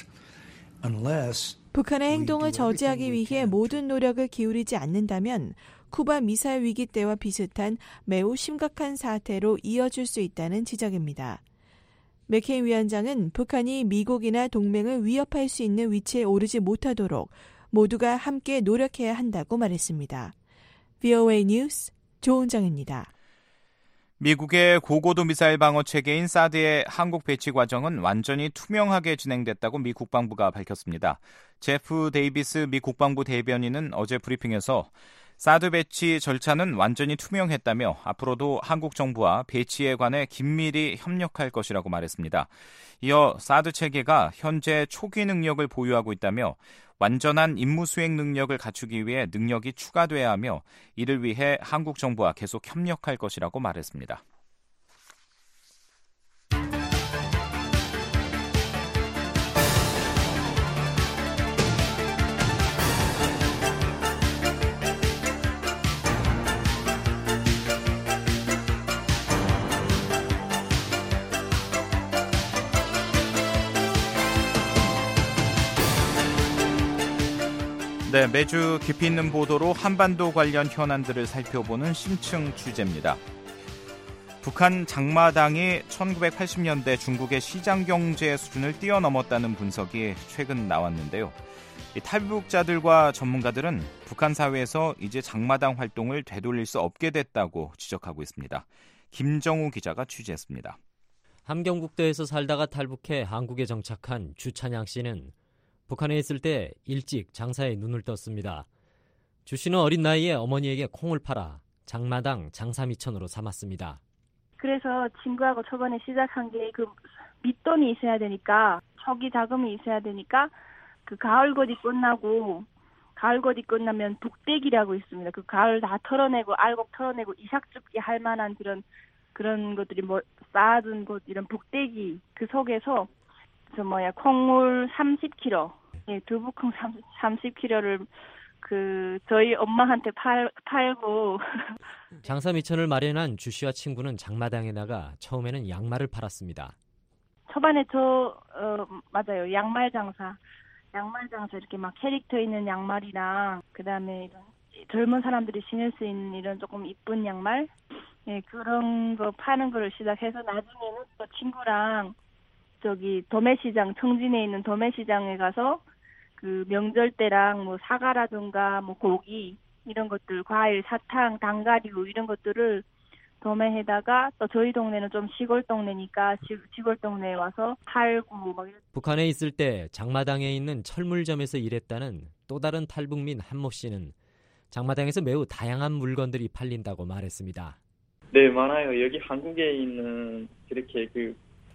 unless 북한의 행동을 저지하기 위해 모든 노력을 기울이지 않는다면 쿠바 미사일 위기 때와 비슷한 매우 심각한 사태로 이어질 수 있다는 지적입니다. 맥케인 위원장은 북한이 미국이나 동맹을 위협할 수 있는 위치에 오르지 못하도록 모두가 함께 노력해야 한다고 말했습니다. 브이오에이 뉴스 조은정입니다. 미국의 고고도 미사일 방어 체계인 사드의 한국 배치 과정은 완전히 투명하게 진행됐다고 미 국방부가 밝혔습니다. 제프 데이비스 미 국방부 대변인은 어제 브리핑에서 사드 배치 절차는 완전히 투명했다며 앞으로도 한국 정부와 배치에 관해 긴밀히 협력할 것이라고 말했습니다. 이어 사드 체계가 현재 초기 능력을 보유하고 있다며 완전한 임무 수행 능력을 갖추기 위해 능력이 추가돼야 하며 이를 위해 한국 정부와 계속 협력할 것이라고 말했습니다. 네, 매주 깊이 있는 보도로 한반도 관련 현안들을 살펴보는 심층 취재입니다. 북한 장마당이 천구백팔십 년대 중국의 시장 경제 수준을 뛰어넘었다는 분석이 최근 나왔는데요. 이 탈북자들과 전문가들은 북한 사회에서 이제 장마당 활동을 되돌릴 수 없게 됐다고 지적하고 있습니다. 김정우 기자가 취재했습니다. 함경북도에서 살다가 탈북해 한국에 정착한 주찬양 씨는 북한에 있을 때 일찍 장사에 눈을 떴습니다. 주 씨는 어린 나이에 어머니에게 콩을 팔아 장마당 장사미천으로 삼았습니다. 그래서 친구하고 초반에 시작한 게 그 밑돈이 있어야 되니까 초기 자금이 있어야 되니까 그 가을거디 끝나고 가을거디 끝나면 북대기라고 있습니다. 그 가을 다 털어내고 알곡 털어내고 이삭죽기 할 만한 그런 그런 것들이 뭐 쌓아둔 곳 이런 북대기 그 속에서 저 뭐야 콩물 삼십 킬로그램, 예, 두부콩 삼십 킬로그램를 그 저희 엄마한테 팔 팔고 장사 미천을 마련한 주 씨와 친구는 장마당에 나가 처음에는 양말을 팔았습니다. 초반에 저 어, 맞아요 양말 장사, 양말 장사 이렇게 막 캐릭터 있는 양말이랑 그다음에 이런 젊은 사람들이 신을 수 있는 이런 조금 이쁜 양말, 예 그런 거 파는 거를 시작해서 나중에는 또 친구랑 저기 도매시장 청진에 있는 도매시장에 가서 그 명절 때랑 뭐 사과라든가 뭐 고기 이런 것들 과일 사탕 당가류 이런 것들을 도매해다가 또 저희 동네는 좀 시골 동네니까 시, 시골 동네에 와서 팔고 막 이런. 북한에 있을 때 장마당에 있는 철물점에서 일했다는 또 다른 탈북민 한모 씨는 장마당에서 매우 다양한 물건들이 팔린다고 말했습니다. 네, 많아요. 여기 한국에 있는 이렇게 그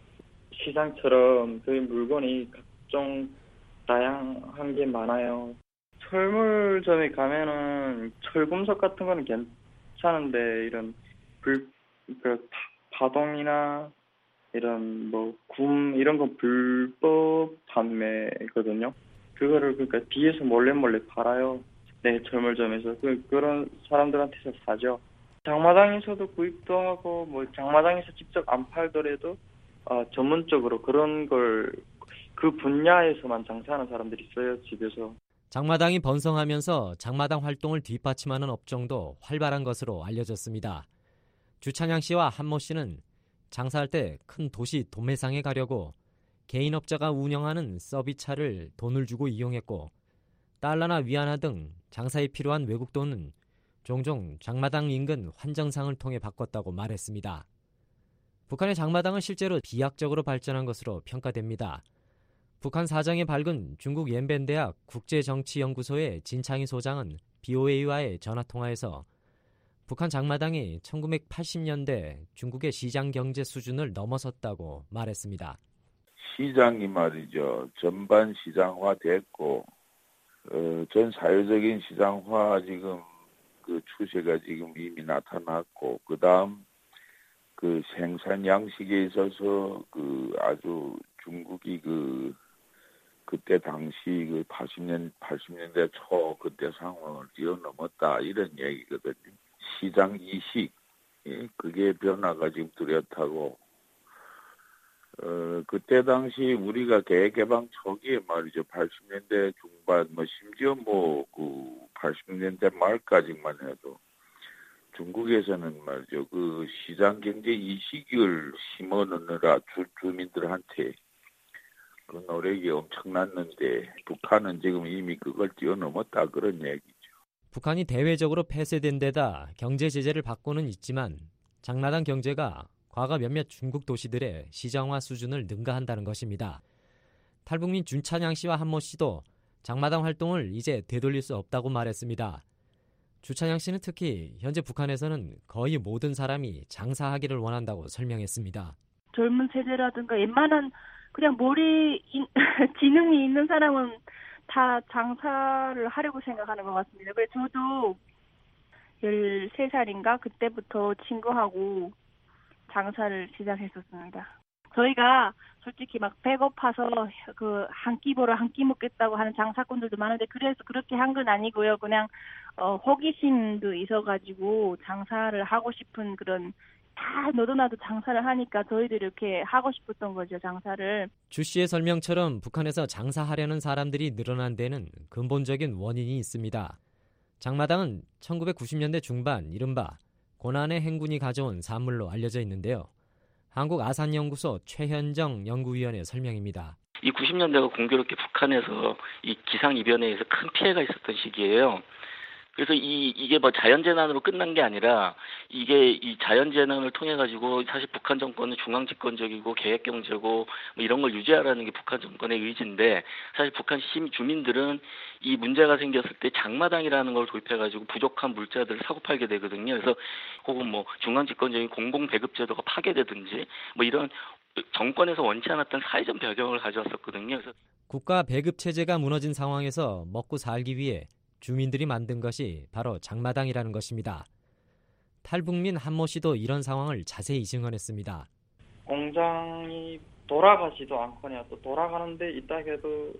시장처럼 그 물건이 각종 다양한 게 많아요. 철물점에 가면은 철금속 같은 거는 괜찮은데 이런 불, 그 파동이나 이런 뭐 굼 이런 건 불법 판매거든요. 그거를 그러니까 뒤에서 몰래 몰래 팔아요. 네, 철물점에서 그 그런 사람들한테서 사죠. 장마당에서도 구입도 하고 뭐 장마당에서 직접 안 팔더라도 어, 전문적으로 그런 걸 그 분야에서만 장사하는 사람들이 있어요, 집에서. 장마당이 번성하면서 장마당 활동을 뒷받침하는 업종도 활발한 것으로 알려졌습니다. 주찬양 씨와 한모 씨는 장사할 때 큰 도시 도매상에 가려고 개인업자가 운영하는 서비스차를 돈을 주고 이용했고 달러나 위안화 등 장사에 필요한 외국 돈은 종종 장마당 인근 환정상을 통해 바꿨다고 말했습니다. 북한의 장마당은 실제로 비약적으로 발전한 것으로 평가됩니다. 북한 사정이 밝은 중국 옌벤대학 국제정치연구소의 진창희 소장은 비오에이와의 전화통화에서 북한 장마당이 천구백팔십 년대 중국의 시장 경제 수준을 넘어섰다고 말했습니다. 시장이 말이죠. 전반 시장화됐고 어, 전 사회적인 시장화 지금 그 추세가 지금 이미 나타났고 그 다음 그 생산 양식에 있어서 그 아주 중국이 그 그때 당시 그 팔십 년, 팔십 년대 초 그때 상황을 뛰어넘었다 이런 얘기거든요. 시장 이식, 예, 그게 변화가 지금 뚜렷하고, 어, 그때 당시 우리가 개개방 초기에 말이죠. 팔십 년대 중반, 뭐 심지어 뭐 그 팔십 년대 말까지만 해도 중국에서는 말이죠. 그 시장 경제 이식을 심어 넣느라 주, 주민들한테 그 노력이 엄청났는데 북한은 지금 이미 그걸 뛰어넘었다 그런 얘기죠. 북한이 대외적으로 폐쇄된 데다 경제 제재를 받고는 있지만 장마당 경제가 과거 몇몇 중국 도시들의 시장화 수준을 능가한다는 것입니다. 탈북민 준찬양 씨와 한모 씨도 장마당 활동을 이제 되돌릴 수 없다고 말했습니다. 주찬양 씨는 특히 현재 북한에서는 거의 모든 사람이 장사하기를 원한다고 설명했습니다. 젊은 세대라든가 웬만한 그냥 머리 지능이 있는 사람은 다 장사를 하려고 생각하는 것 같습니다. 그래서 저도 열세 살인가 그때부터 친구하고 장사를 시작했었습니다. 저희가 솔직히 막 배고파서 그 한 끼 벌어 한 끼 먹겠다고 하는 장사꾼들도 많은데 그래서 그렇게 한 건 아니고요. 그냥 어, 호기심도 있어가지고 장사를 하고 싶은 그런 다 너도 나도 장사를 하니까 저희도 이렇게 하고 싶었던 거죠, 장사를. 주 씨의 설명처럼 북한에서 장사하려는 사람들이 늘어난 데는 근본적인 원인이 있습니다. 장마당은 천구백구십 년대 중반 이른바 고난의 행군이 가져온 산물로 알려져 있는데요. 한국아산연구소 최현정 연구위원의 설명입니다. 이 구십 년대가 공교롭게 북한에서 이 기상이변에 의해서 큰 피해가 있었던 시기예요. 그래서 이, 이게 뭐 자연재난으로 끝난 게 아니라 이게 이 자연재난을 통해 가지고 사실 북한 정권은 중앙집권적이고 계획경제고 뭐 이런 걸 유지하라는 게 북한 정권의 의지인데 사실 북한 시민 주민들은 이 문제가 생겼을 때 장마당이라는 걸 도입해 가지고 부족한 물자들을 사고 팔게 되거든요. 그래서 혹은 뭐 중앙집권적인 공공배급제도가 파괴되든지 뭐 이런 정권에서 원치 않았던 사회적 배경을 가져왔었거든요. 그래서 국가 배급 체제가 무너진 상황에서 먹고 살기 위해 주민들이 만든 것이 바로 장마당이라는 것입니다. 탈북민 한모 씨도 이런 상황을 자세히 증언했습니다. 공장이 돌아가지도 않거나 또 돌아가는데 있다해도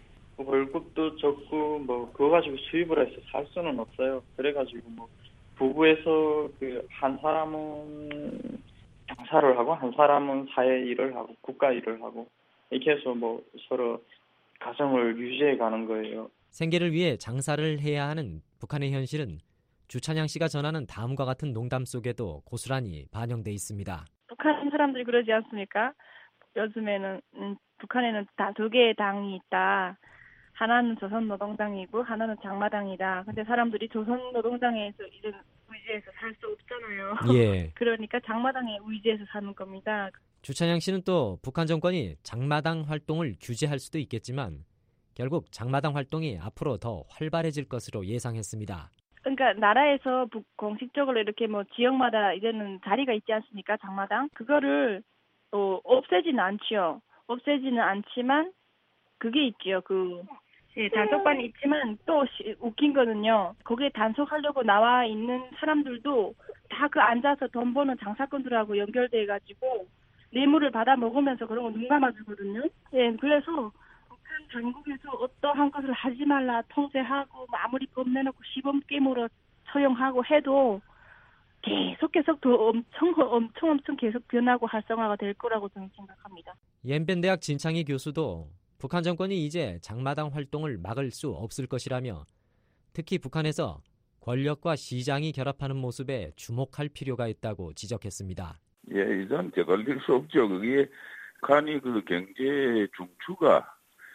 월급도 적고 뭐 그거 가지고 수입을 해서 살 수는 없어요. 그래가지고 뭐 부부에서 그 한 사람은 장사를 하고 한 사람은 사회 일을 하고 국가 일을 하고 이렇게 해서 뭐 서로 가정을 유지해 가는 거예요. 생계를 위해 장사를 해야 하는 북한의 현실은 주찬양 씨가 전하는 다음과 같은 농담 속에도 고스란히 반영돼 있습니다. 북한 사람들이 그러지 않습니까? 요즘에는 음, 북한에는 다 두 개의 당이 있다. 하나는 조선노동당이고 하나는 장마당이다. 근데 사람들이 조선노동당에서 이제 의지해서 살 수 없잖아요. 예. 그러니까 장마당에 의지해서 사는 겁니다. 주찬양 씨는 또 북한 정권이 장마당 활동을 규제할 수도 있겠지만 결국 장마당 활동이 앞으로 더 활발해질 것으로 예상했습니다. 그러니까 나라에서 북, 공식적으로 이렇게 뭐 지역마다 이제는 자리가 있지 않습니까? 장마당. 그거를 어, 없애지는 않지요. 없애지는 않지만 그게 있지요. 그 예, 단속반이 있지만 또 시, 웃긴 거는요. 거기에 단속하려고 나와 있는 사람들도 다 그 앉아서 돈 버는 장사꾼들하고 연결돼 가지고 뇌물을 받아 먹으면서 그런 거 눈 감아주거든요. 예, 그래서 북한 당국에서 어떠한 것을 하지 말라 통제하고 아무리 법 내놓고 시범 게임으로 처형하고 해도 계속 계속 더 엄청 엄청 엄청 계속 변하고 활성화가 될 거라고 저는 생각합니다. 옌벤대학 진창희 교수도 북한 정권이 이제 장마당 활동을 막을 수 없을 것이라며 특히 북한에서 권력과 시장이 결합하는 모습에 주목할 필요가 있다고 지적했습니다. 예, 이전 되돌릴 수 없죠. 그게 북한이 그 경제 중추가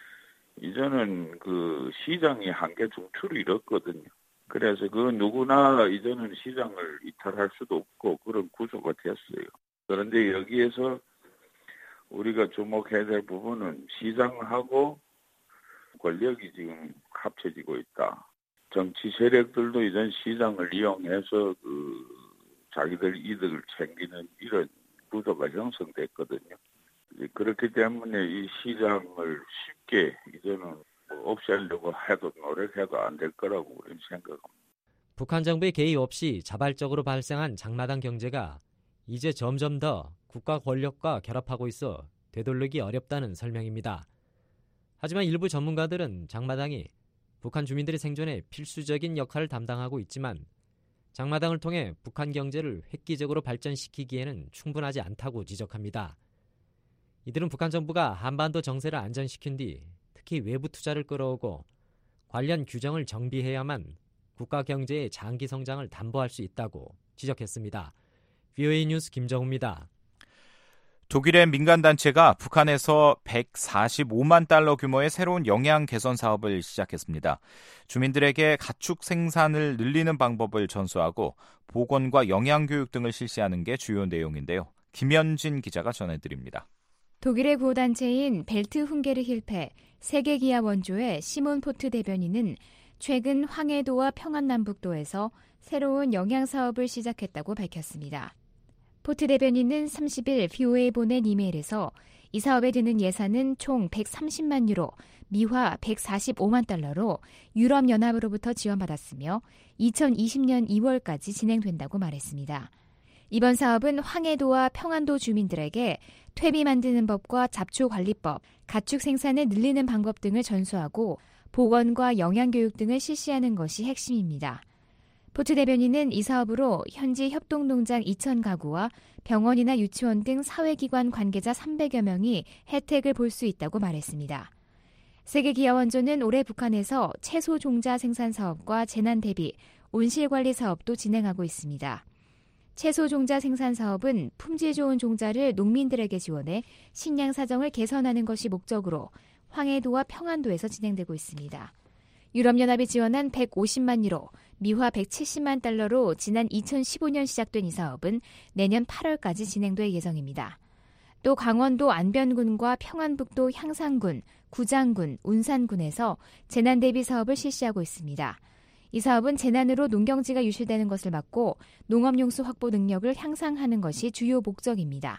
이전은 그 시장이 한계 중추를 잃었거든요. 그래서 그 누구나 이제는 시장을 이탈할 수도 없고 그런 구조가 됐어요. 그런데 여기에서 우리가 주목해야 될 부분은 시장하고 권력이 지금 합쳐지고 있다. 정치 세력들도 이전 시장을 이용해서 그 자기들 이득을 챙기는 이런 구조가 형성됐거든요. 그렇기 때문에 이 시장을 쉽게 이제는 없애려고 해도 노력해도 안 될 거라고 우리는 생각합니다. 북한 정부의 개입 없이 자발적으로 발생한 장마당 경제가 이제 점점 더 국가 권력과 결합하고 있어 되돌리기 어렵다는 설명입니다. 하지만 일부 전문가들은 장마당이 북한 주민들의 생존에 필수적인 역할을 담당하고 있지만 장마당을 통해 북한 경제를 획기적으로 발전시키기에는 충분하지 않다고 지적합니다. 이들은 북한 정부가 한반도 정세를 안전시킨 뒤 특히 외부 투자를 끌어오고 관련 규정을 정비해야만 국가 경제의 장기 성장을 담보할 수 있다고 지적했습니다. 브이오에이 뉴스 김정우입니다. 독일의 민간단체가 북한에서 백사십오만 달러 규모의 새로운 영양 개선 사업을 시작했습니다. 주민들에게 가축 생산을 늘리는 방법을 전수하고 보건과 영양교육 등을 실시하는 게 주요 내용인데요. 김현진 기자가 전해드립니다. 독일의 구호단체인 벨트 훈게르 힐페 세계기아 원조의 시몬 포트 대변인은 최근 황해도와 평안남북도에서 새로운 영양사업을 시작했다고 밝혔습니다. 포트 대변인은 삼십일 브이오에이 보낸 이메일에서 이 사업에 드는 예산은 총 백삼십만 유로, 미화 백사십오만 달러로 유럽연합으로부터 지원받았으며 이천이십 년 이월까지 진행된다고 말했습니다. 이번 사업은 황해도와 평안도 주민들에게 퇴비 만드는 법과 잡초관리법, 가축 생산을 늘리는 방법 등을 전수하고 보건과 영양교육 등을 실시하는 것이 핵심입니다. 포트 대변인은 이 사업으로 현지 협동농장 이천 가구와 병원이나 유치원 등 사회기관 관계자 삼백여 명이 혜택을 볼 수 있다고 말했습니다. 세계기아원조는 올해 북한에서 채소 종자 생산 사업과 재난 대비, 온실관리 사업도 진행하고 있습니다. 채소 종자 생산 사업은 품질 좋은 종자를 농민들에게 지원해 식량 사정을 개선하는 것이 목적으로 황해도와 평안도에서 진행되고 있습니다. 유럽연합이 지원한 백오십만 유로, 미화 백칠십만 달러로 지난 이천십오 년 시작된 이 사업은 내년 팔월까지 진행될 예정입니다. 또 강원도 안변군과 평안북도 향산군, 구장군, 운산군에서 재난 대비 사업을 실시하고 있습니다. 이 사업은 재난으로 농경지가 유실되는 것을 막고 농업용수 확보 능력을 향상하는 것이 주요 목적입니다.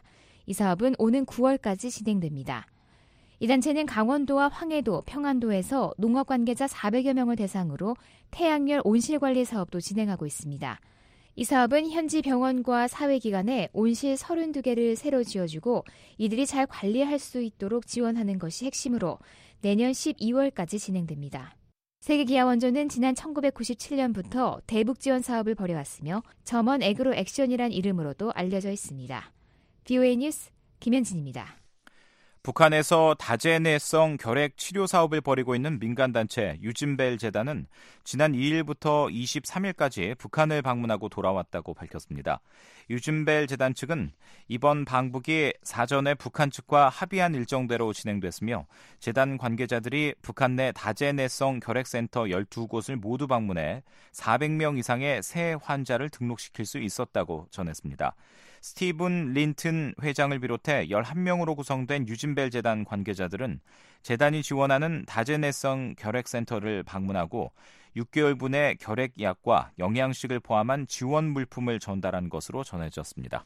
이 사업은 오는 구월까지 진행됩니다. 이 단체는 강원도와 황해도, 평안도에서 농업 관계자 사백여 명을 대상으로 태양열 온실관리 사업도 진행하고 있습니다. 이 사업은 현지 병원과 사회기관에 온실 서른두 개를 새로 지어주고 이들이 잘 관리할 수 있도록 지원하는 것이 핵심으로 내년 십이월까지 진행됩니다. 세계기아원조는 지난 천구백구십칠 년부터 대북 지원 사업을 벌여왔으며 점원 애그로 액션이란 이름으로도 알려져 있습니다. 브이오에이 뉴스 김현진입니다. 북한에서 다제내성 결핵 치료 사업을 벌이고 있는 민간단체 유진벨 재단은 지난 이 일부터 이십삼 일까지 북한을 방문하고 돌아왔다고 밝혔습니다. 유진벨 재단 측은 이번 방북이 사전에 북한 측과 합의한 일정대로 진행됐으며 재단 관계자들이 북한 내 다제내성 결핵센터 열두 곳을 모두 방문해 사백 명 이상의 새 환자를 등록시킬 수 있었다고 전했습니다. 스티븐 린튼 회장을 비롯해 열한 명으로 구성된 유진벨 재단 관계자들은 재단이 지원하는 다제내성 결핵센터를 방문하고 육 개월분의 결핵약과 영양식을 포함한 지원 물품을 전달한 것으로 전해졌습니다.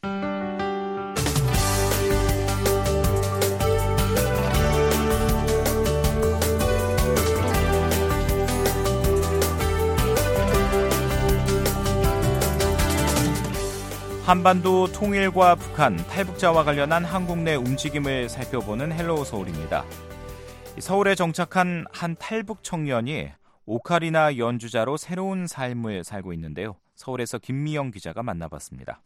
한반도 통일과 북한, 탈북자와 관련한 한국 내 움직임을 살펴보는 헬로우 서울입니다. 서울에 정착한 한 탈북 청년이 오카리나 연주자로 새로운 삶을 살고 있는데요. 서울에서 김미영 기자가 만나봤습니다.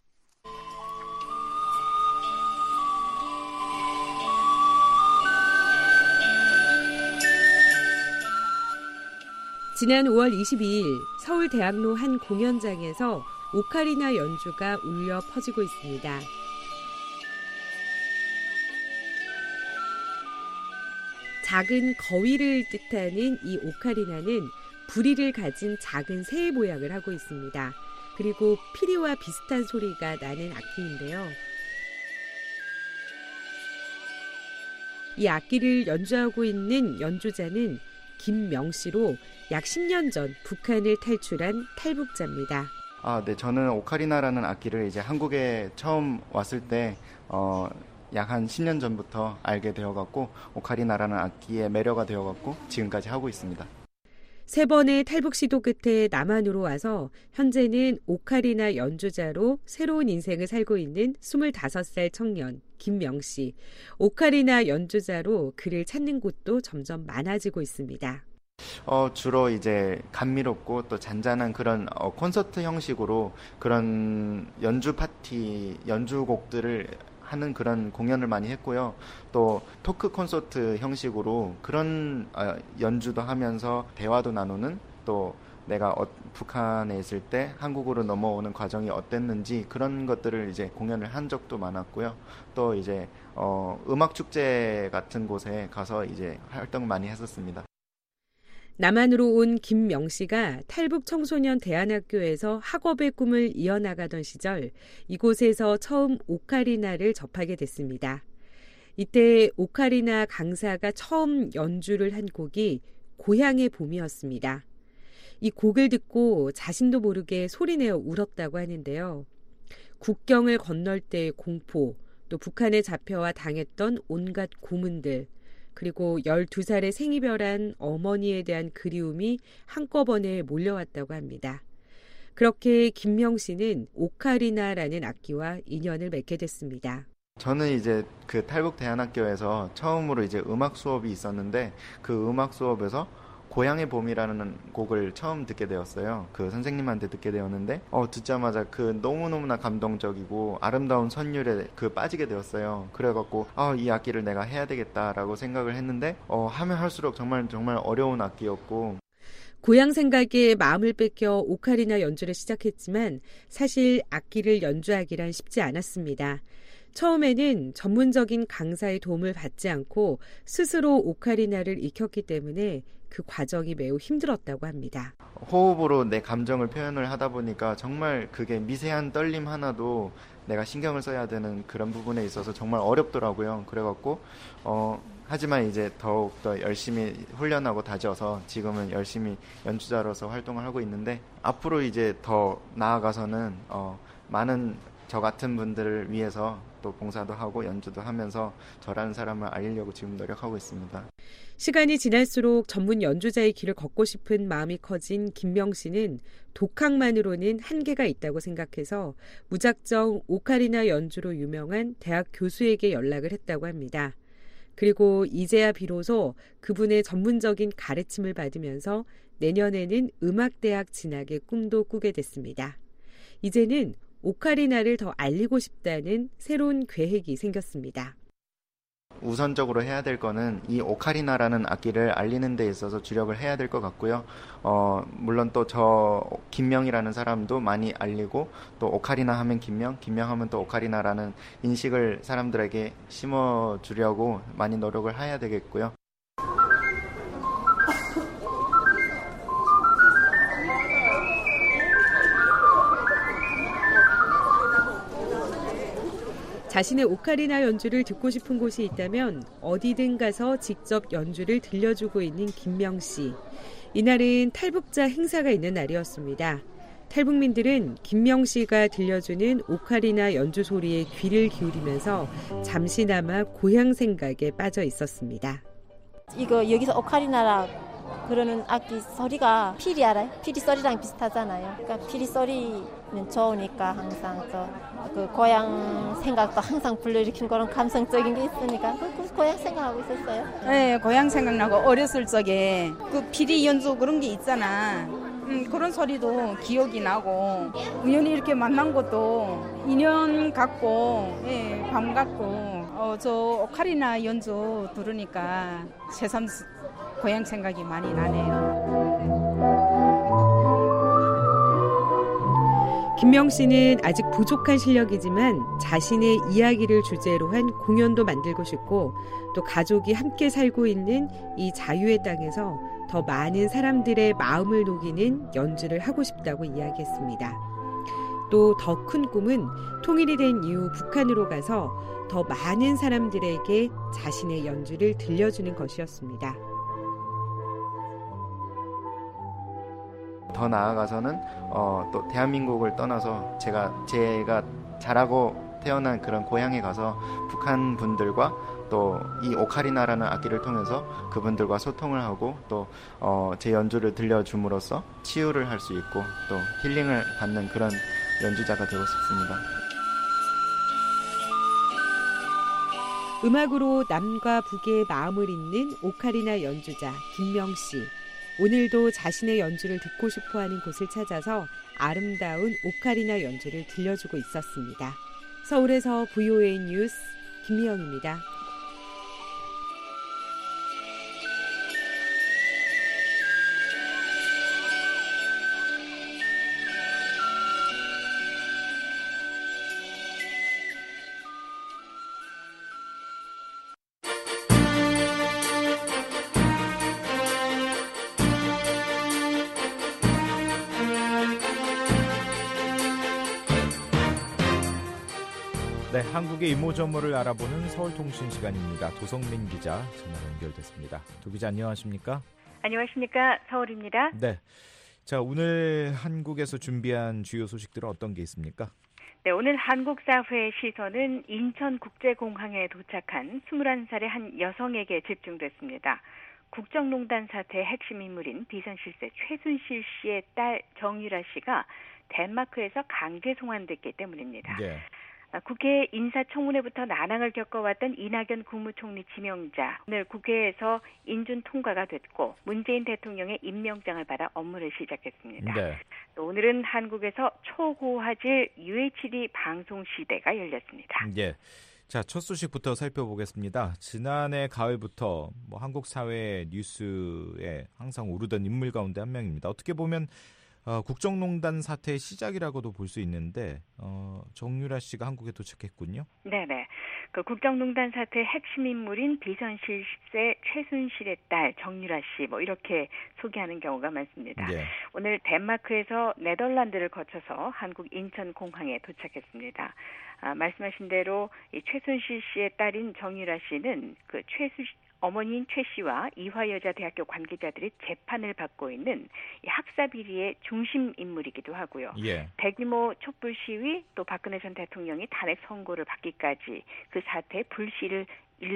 지난 오월 이십이일 서울대학로 한 공연장에서 오카리나 연주가 울려 퍼지고 있습니다. 작은 거위를 뜻하는 이 오카리나는 부리를 가진 작은 새 모양을 하고 있습니다. 그리고 피리와 비슷한 소리가 나는 악기인데요. 이 악기를 연주하고 있는 연주자는 김명씨로 약 십 년 전 북한을 탈출한 탈북자입니다. 아, 네, 저는 오카리나라는 악기를 이제 한국에 처음 왔을 때, 어, 약 한 십 년 전부터 알게 되어갖고, 오카리나라는 악기에 매료가 되어갖고, 지금까지 하고 있습니다. 세 번의 탈북 시도 끝에 남한으로 와서, 현재는 오카리나 연주자로 새로운 인생을 살고 있는 스물다섯 살 청년, 김명씨. 오카리나 연주자로 그를 찾는 곳도 점점 많아지고 있습니다. 어, 주로 이제 감미롭고 또 잔잔한 그런 어, 콘서트 형식으로 그런 연주 파티, 연주곡들을 하는 그런 공연을 많이 했고요. 또 토크 콘서트 형식으로 그런 어, 연주도 하면서 대화도 나누는 또 내가 어, 북한에 있을 때 한국으로 넘어오는 과정이 어땠는지 그런 것들을 이제 공연을 한 적도 많았고요. 또 이제 어, 음악 축제 같은 곳에 가서 이제 활동 많이 했었습니다. 남한으로 온 김명씨가 탈북 청소년 대안학교에서 학업의 꿈을 이어나가던 시절 이곳에서 처음 오카리나를 접하게 됐습니다. 이때 오카리나 강사가 처음 연주를 한 곡이 고향의 봄이었습니다. 이 곡을 듣고 자신도 모르게 소리내어 울었다고 하는데요. 국경을 건널 때의 공포, 또 북한에 잡혀와 당했던 온갖 고문들, 그리고 열두 살의 생이별한 어머니에 대한 그리움이 한꺼번에 몰려왔다고 합니다. 그렇게 김명 씨는 오카리나라는 악기와 인연을 맺게 됐습니다. 저는 이제 그 탈북 대안학교에서 처음으로 이제 음악 수업이 있었는데 그 음악 수업에서 고향의 봄이라는 곡을 처음 듣게 되었어요. 그 선생님한테 듣게 되었는데 어 듣자마자 그 너무너무나 감동적이고 아름다운 선율에 그 빠지게 되었어요. 그래갖고 아, 이 악기를 내가 해야 되겠다라고 생각을 했는데 어 하면 할수록 정말 정말 어려운 악기였고 고향 생각에 마음을 뺏겨 오카리나 연주를 시작했지만 사실 악기를 연주하기란 쉽지 않았습니다. 처음에는 전문적인 강사의 도움을 받지 않고 스스로 오카리나를 익혔기 때문에 그 과정이 매우 힘들었다고 합니다. 호흡으로 내 감정을 표현을 하다 보니까 정말 그게 미세한 떨림 하나도 내가 신경을 써야 되는 그런 부분에 있어서 정말 어렵더라고요. 그래갖고 어, 하지만 이제 더욱더 열심히 훈련하고 다져서 지금은 열심히 연주자로서 활동을 하고 있는데 앞으로 이제 더 나아가서는 어, 많은 저 같은 분들을 위해서 또 봉사도 하고 연주도 하면서 저라는 사람을 알리려고 지금 노력하고 있습니다. 시간이 지날수록 전문 연주자의 길을 걷고 싶은 마음이 커진 김명 씨는 독학만으로는 한계가 있다고 생각해서 무작정 오카리나 연주로 유명한 대학 교수에게 연락을 했다고 합니다. 그리고 이제야 비로소 그분의 전문적인 가르침을 받으면서 내년에는 음악대학 진학의 꿈도 꾸게 됐습니다. 이제는 오카리나를 더 알리고 싶다는 새로운 계획이 생겼습니다. 우선적으로 해야 될 거는 이 오카리나라는 악기를 알리는 데 있어서 주력을 해야 될 것 같고요. 어, 물론 또 저 김명이라는 사람도 많이 알리고 또 오카리나 하면 김명, 김명 하면 또 오카리나라는 인식을 사람들에게 심어주려고 많이 노력을 해야 되겠고요. 자신의 오카리나 연주를 듣고 싶은 곳이 있다면 어디든 가서 직접 연주를 들려주고 있는 김명 씨. 이날은 탈북자 행사가 있는 날이었습니다. 탈북민들은 김명 씨가 들려주는 오카리나 연주 소리에 귀를 기울이면서 잠시나마 고향 생각에 빠져 있었습니다. 이거 여기서 오카리나라 그러는 악기 소리가 피리 알아요? 피리 소리랑 비슷하잖아요. 그러니까 피리 소리는 좋으니까 항상 저 그 고향 생각도 항상 불러일으킨 그런 감성적인 게 있으니까 그 고향 생각하고 있었어요. 네, 고향 생각나고 어렸을 적에 그 피리 연주 그런 게 있잖아. 음, 그런 소리도 기억이 나고 우연히 이렇게 만난 것도 인연 같고 예, 반갑고 어, 저 오카리나 연주 들으니까 새삼 고향 생각이 많이 나네요. 김명 씨는 아직 부족한 실력이지만 자신의 이야기를 주제로 한 공연도 만들고 싶고 또 가족이 함께 살고 있는 이 자유의 땅에서 더 많은 사람들의 마음을 녹이는 연주를 하고 싶다고 이야기했습니다. 또 더 큰 꿈은 통일이 된 이후 북한으로 가서 더 많은 사람들에게 자신의 연주를 들려주는 것이었습니다. 더 나아가서는 어, 또 대한민국을 떠나서 제가 제가 자라고 태어난 그런 고향에 가서 북한 분들과 또 이 오카리나라는 악기를 통해서 그분들과 소통을 하고 또 어, 제 연주를 들려줌으로써 치유를 할 수 있고 또 힐링을 받는 그런 연주자가 되고 싶습니다. 음악으로 남과 북의 마음을 잇는 오카리나 연주자 김명 씨. 오늘도 자신의 연주를 듣고 싶어하는 곳을 찾아서 아름다운 오카리나 연주를 들려주고 있었습니다. 서울에서 브이오에이 뉴스 김미영입니다. 네, 한국의 이모저모를 알아보는 서울통신 시간입니다. 도성민 기자 전화로 연결됐습니다. 도 기자 안녕하십니까? 안녕하십니까? 서울입니다. 네, 자 오늘 한국에서 준비한 주요 소식들은 어떤 게 있습니까? 네, 오늘 한국 사회의 시선은 인천국제공항에 도착한 스물한 살의 한 여성에게 집중됐습니다. 국정농단 사태의 핵심 인물인 비선실세 최순실 씨의 딸 정유라 씨가 덴마크에서 강제 송환됐기 때문입니다. 네. 국회 인사청문회부터 난항을 겪어왔던 이낙연 국무총리 지명자, 오늘 국회에서 인준 통과가 됐고 문재인 대통령의 임명장을 받아 업무를 시작했습니다. 네. 오늘은 한국에서 초고화질 유에이치디 방송 시대가 열렸습니다. 예. 자, 첫 소식부터 살펴보겠습니다. 지난해 가을부터 뭐 한국 사회 뉴스에 항상 오르던 인물 가운데 한 명입니다. 어떻게 보면 어, 국정농단 사태의 시작이라고도 볼 수 있는데 어, 정유라 씨가 한국에 도착했군요. 네네. 그 국정농단 사태의 핵심 인물인 비선실세 최순실의 딸 정유라 씨, 뭐 이렇게 소개하는 경우가 많습니다. 네. 오늘 덴마크에서 네덜란드를 거쳐서 한국 인천공항에 도착했습니다. 아, 말씀하신 대로 이 최순실 씨의 딸인 정유라 씨는 그 최순실 어머니인 최 씨와 이화여자대학교 관계자들이 재판을 받고 있는 이 학사비리의 중심 인물이기도 하고요. 예. 대규모 촛불 시위 또 박근혜 전 대통령이 탄핵 선고를 받기까지 그 사태에 불씨를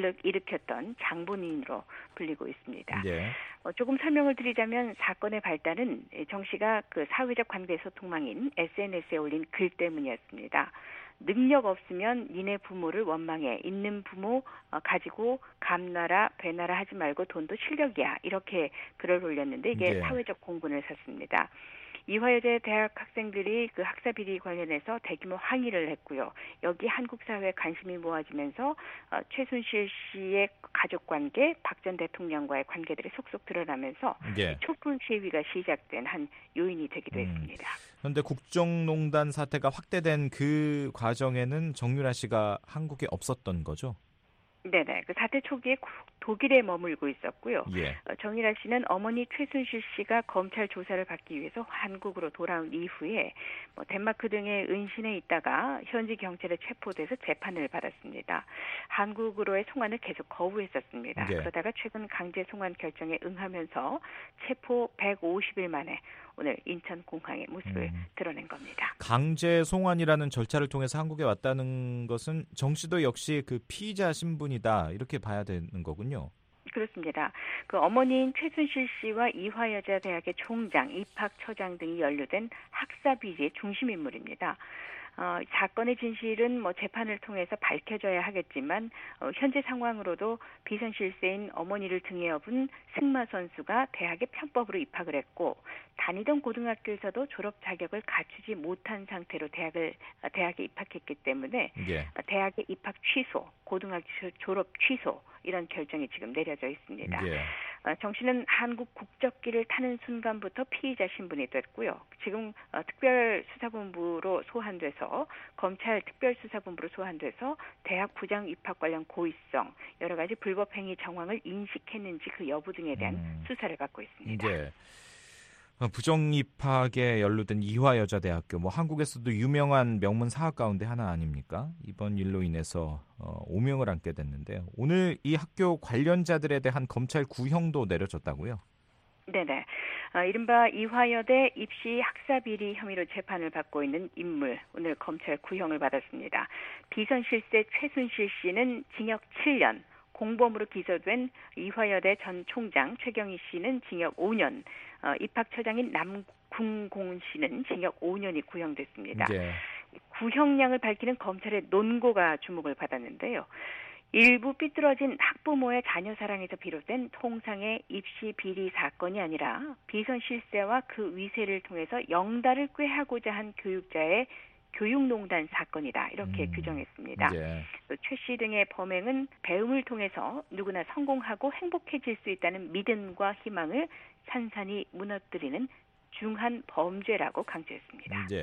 일으켰던 장본인으로 불리고 있습니다. 예. 어, 조금 설명을 드리자면 사건의 발단은 정 씨가 그 사회적 관계 소통망인 에스엔에스에 올린 글 때문이었습니다. 능력 없으면 니네 부모를 원망해. 있는 부모 어, 가지고 감나라 배나라 하지 말고 돈도 실력이야. 이렇게 글을 올렸는데 이게 예. 사회적 공분을 샀습니다. 이화여대 대학 학생들이 그 학사비리 관련해서 대규모 항의를 했고요. 여기 한국 사회에 관심이 모아지면서 어, 최순실 씨의 가족관계, 박 전 대통령과의 관계들이 속속 드러나면서 예. 촛불 시위가 시작된 한 요인이 되기도 음. 했습니다. 그런데 국정농단 사태가 확대된 그 과정에는 정유라 씨가 한국에 없었던 거죠? 네네. 그 사태 초기에 독일에 머물고 있었고요. 예. 정유라 씨는 어머니 최순실 씨가 검찰 조사를 받기 위해서 한국으로 돌아온 이후에 뭐 덴마크 등의 은신에 있다가 현지 경찰에 체포돼서 재판을 받았습니다. 한국으로의 송환을 계속 거부했었습니다. 예. 그러다가 최근 강제 송환 결정에 응하면서 체포 백오십 일 만에 오늘 인천공항의 모습을 음. 드러낸 겁니다. 강제 송환이라는 절차를 통해서 한국에 왔다는 것은 정 씨도 역시 그 피의자 신분이다 이렇게 봐야 되는 거군요. 그렇습니다. 그 어머니인 최순실 씨와 이화여자대학의 총장, 입학처장 등이 연루된 학사비리의 중심 인물입니다. 어, 사건의 진실은 뭐 재판을 통해서 밝혀져야 하겠지만 어, 현재 상황으로도 비선 실세인 어머니를 등에 업은 승마 선수가 대학에 편법으로 입학을 했고 다니던 고등학교에서도 졸업 자격을 갖추지 못한 상태로 대학을 대학에 입학했기 때문에 예. 대학의 입학 취소, 고등학교 졸업 취소 이런 결정이 지금 내려져 있습니다. 예. 정 씨는 한국 국적기를 타는 순간부터 피의자 신분이 됐고요. 지금 특별수사본부로 소환돼서 검찰 특별수사본부로 소환돼서 대학 부장 입학 관련 고의성, 여러 가지 불법 행위 정황을 인식했는지 그 여부 등에 대한 음. 수사를 받고 있습니다. 예. 부정 입학에 연루된 이화여자대학교, 뭐 한국에서도 유명한 명문 사학 가운데 하나 아닙니까? 이번 일로 인해서 어, 오명을 안게 됐는데요. 오늘 이 학교 관련자들에 대한 검찰 구형도 내려졌다고요? 네네. 어, 이른바 이화여대 입시 학사비리 혐의로 재판을 받고 있는 인물, 오늘 검찰 구형을 받았습니다. 비선 실세 최순실 씨는 징역 칠 년, 공범으로 기소된 이화여대 전 총장 최경희 씨는 징역 오 년, 어, 입학처장인 남궁공 씨는 징역 오 년이 구형됐습니다. 네. 구형량을 밝히는 검찰의 논고가 주목을 받았는데요. 일부 삐뚤어진 학부모의 자녀 사랑에서 비롯된 통상의 입시 비리 사건이 아니라 비선 실세와 그 위세를 통해서 영달을 꾀하고자 한 교육자의 교육농단 사건이다. 이렇게 음, 규정했습니다. 예. 최 씨 등의 범행은 배움을 통해서 누구나 성공하고 행복해질 수 있다는 믿음과 희망을 산산이 무너뜨리는 중한 범죄라고 강조했습니다. 예.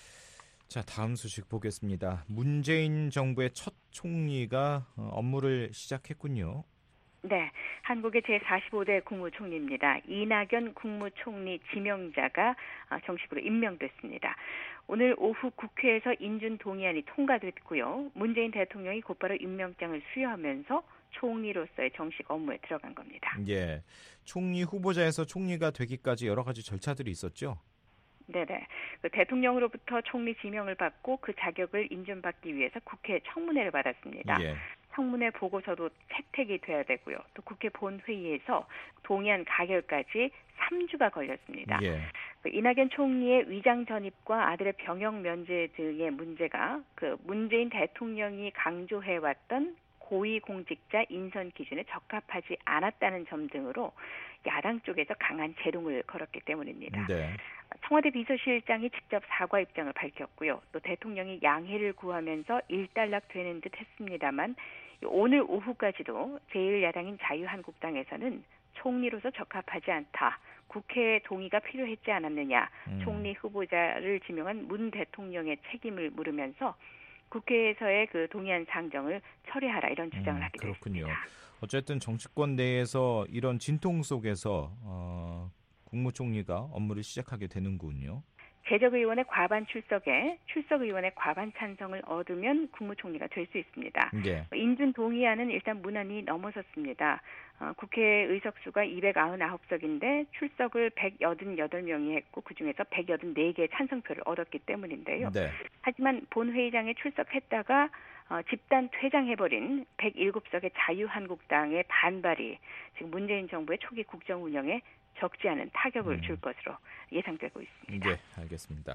자, 다음 소식 보겠습니다. 문재인 정부의 첫 총리가 업무를 시작했군요. 네, 한국의 제사십오 대 국무총리입니다. 이낙연 국무총리 지명자가 정식으로 임명됐습니다. 오늘 오후 국회에서 인준 동의안이 통과됐고요. 문재인 대통령이 곧바로 임명장을 수여하면서 총리로서의 정식 업무에 들어간 겁니다. 예, 총리 후보자에서 총리가 되기까지 여러 가지 절차들이 있었죠? 네네. 그 대통령으로부터 총리 지명을 받고 그 자격을 인준받기 위해서 국회 청문회를 받았습니다. 예. 청문회 보고서도 채택이 돼야 되고요. 또 국회 본회의에서 동의안 가결까지 삼 주가 걸렸습니다. 예. 그 이낙연 총리의 위장 전입과 아들의 병역 면제 등의 문제가 그 문재인 대통령이 강조해왔던 고위공직자 인선 기준에 적합하지 않았다는 점 등으로 야당 쪽에서 강한 제동을 걸었기 때문입니다. 네. 청와대 비서실장이 직접 사과 입장을 밝혔고요. 또 대통령이 양해를 구하면서 일단락되는 듯 했습니다만 오늘 오후까지도 제일 야당인 자유한국당에서는 총리로서 적합하지 않다. 국회의 동의가 필요했지 않았느냐. 음. 총리 후보자를 지명한 문 대통령의 책임을 물으면서 국회에서의 그 동의안 상정을 철회하라 이런 주장을 음, 하기도 그렇군요. 했습니다. 어쨌든 정치권 내에서 이런 진통 속에서 어, 국무총리가 업무를 시작하게 되는군요. 재적의원의 과반 출석에 출석의원의 과반 찬성을 얻으면 국무총리가 될 수 있습니다. 예. 인준 동의안은 일단 문안이 넘어섰습니다. 어, 국회 의석수가 이백구십구 석인데 출석을 백팔십팔 명이 했고 그중에서 백팔십사 개의 찬성표를 얻었기 때문인데요. 네. 하지만 본회의장에 출석했다가 어, 집단 퇴장해버린 백칠 석의 자유한국당의 반발이 지금 문재인 정부의 초기 국정 운영에 적지 않은 타격을 음. 줄 것으로 예상되고 있습니다. 네, 알겠습니다.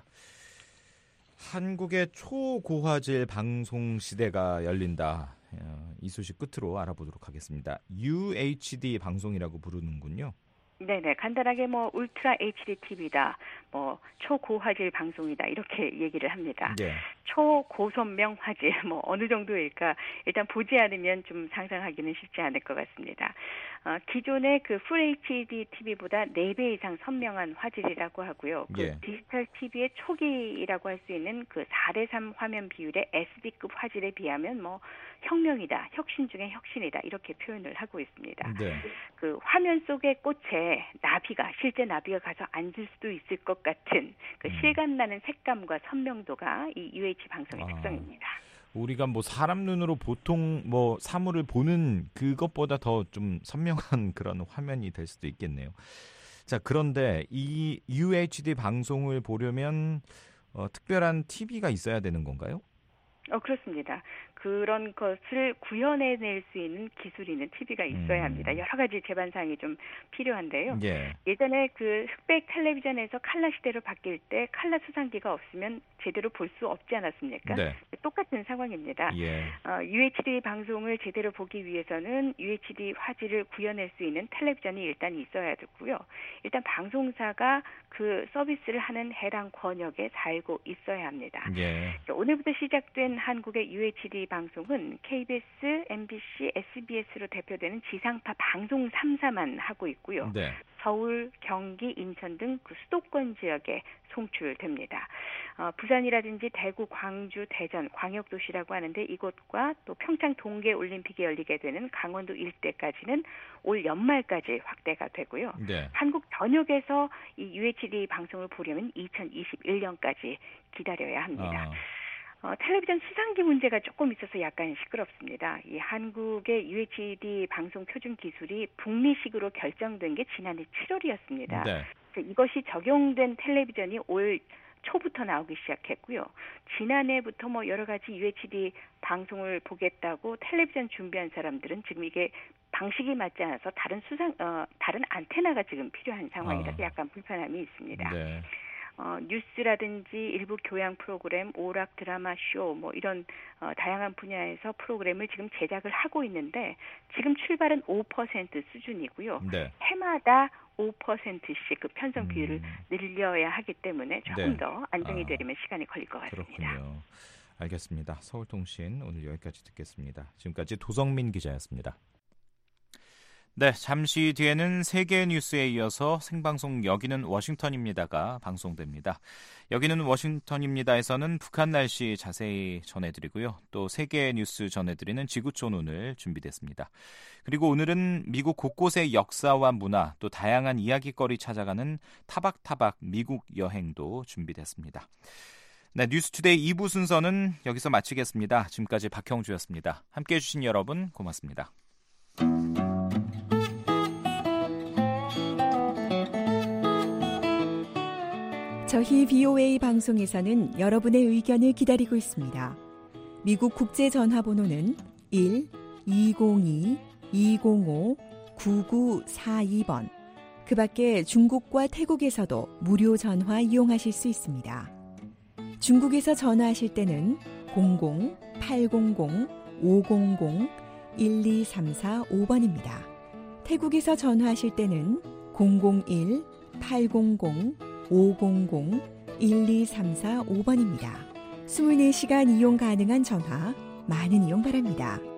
한국의 초고화질 방송 시대가 열린다. 이 소식 끝으로 알아보도록 하겠습니다. 유에이치디 방송이라고 부르는군요. 네네, 간단하게 뭐 울트라 에이치디 티비다, 뭐 초고화질 방송이다 이렇게 얘기를 합니다. 네. 초고선명 화질 뭐 어느 정도일까 일단 보지 않으면 좀 상상하기는 쉽지 않을 것 같습니다. 어, 기존의 그 풀 에이치디 티비보다 네 배 이상 선명한 화질이라고 하고요. 그 예. 디지털 티비의 초기라고 할 수 있는 그 사 대 삼 화면 비율의 에스디급 화질에 비하면 뭐 혁명이다, 혁신 중에 혁신이다 이렇게 표현을 하고 있습니다. 네. 그 화면 속의 꽃에 나비가 실제 나비가 가서 앉을 수도 있을 것 같은 그 실감나는 색감과 선명도가 이 유에이치 방송의 아. 특성입니다. 우리가 뭐 사람 눈으로 보통 뭐 사물을 보는 그것보다 더 좀 선명한 그런 화면이 될 수도 있겠네요. 자, 그런데 이 유에이치디 방송을 보려면 어, 특별한 티비가 있어야 되는 건가요? 어, 그렇습니다. 그런 것을 구현해낼 수 있는 기술이 있는 티비가 있어야 합니다. 여러 가지 제반사항이 좀 필요한데요. 예. 예전에 그 흑백 텔레비전에서 칼라 시대로 바뀔 때 칼라 수상기가 없으면 제대로 볼 수 없지 않았습니까? 네. 똑같은 상황입니다. 예. 어, 유에이치디 방송을 제대로 보기 위해서는 유에이치디 화질을 구현할 수 있는 텔레비전이 일단 있어야 되고요. 일단 방송사가 그 서비스를 하는 해당 권역에 살고 있어야 합니다. 예. 오늘부터 시작된 한국의 유에이치디 방송은 케이비에스, 엠비씨, 에스비에스로 대표되는 지상파 방송 삼 사만 하고 있고요. 네. 서울, 경기, 인천 등 그 수도권 지역에 송출됩니다. 어, 부산이라든지 대구, 광주, 대전, 광역도시라고 하는데 이곳과 또 평창 동계올림픽이 열리게 되는 강원도 일대까지는 올 연말까지 확대가 되고요. 네. 한국 전역에서 이 유에이치디 방송을 보려면 이천이십일 년까지 기다려야 합니다. 아. 어, 텔레비전 시상기 문제가 조금 있어서 약간 시끄럽습니다. 이 한국의 유에이치디 방송 표준 기술이 북미식으로 결정된 게 지난해 칠월이었습니다. 네. 이것이 적용된 텔레비전이 올 초부터 나오기 시작했고요. 지난해부터 뭐 여러 가지 유에이치디 방송을 보겠다고 텔레비전 준비한 사람들은 지금 이게 방식이 맞지 않아서 다른 수상 어, 다른 안테나가 지금 필요한 상황이라서 아. 약간 불편함이 있습니다. 네. 어, 뉴스라든지 일부 교양 프로그램, 오락 드라마 쇼, 뭐 이런 어, 다양한 분야에서 프로그램을 지금 제작을 하고 있는데 지금 출발은 오 퍼센트 수준이고요. 네. 해마다 오 퍼센트씩 그 편성 비율을 음. 늘려야 하기 때문에 조금 네. 더 안정이 아. 되려면 시간이 걸릴 것 같습니다. 그렇군요. 알겠습니다. 서울통신 오늘 여기까지 듣겠습니다. 지금까지 도성민 기자였습니다. 네, 잠시 뒤에는 세계 뉴스에 이어서 생방송 여기는 워싱턴입니다가 방송됩니다. 여기는 워싱턴입니다에서는 북한 날씨 자세히 전해드리고요. 또 세계 뉴스 전해드리는 지구촌 오늘 준비됐습니다. 그리고 오늘은 미국 곳곳의 역사와 문화 또 다양한 이야기거리 찾아가는 타박타박 미국 여행도 준비됐습니다. 네, 뉴스투데이 이 부 순서는 여기서 마치겠습니다. 지금까지 박형주였습니다. 함께해 주신 여러분 고맙습니다. 저희 비오에이 방송에서는 여러분의 의견을 기다리고 있습니다. 미국 국제전화번호는 일 이공이 이공오 구구사이 번. 그 밖에 중국과 태국에서도 무료 전화 이용하실 수 있습니다. 중국에서 전화하실 때는 공공 팔공공 오공공 일이삼사오 번입니다. 태국에서 전화하실 때는 공공일 팔공공 오공공 일이삼사오 번입니다. 이십사 시간 이용 가능한 전화 많은 이용 바랍니다.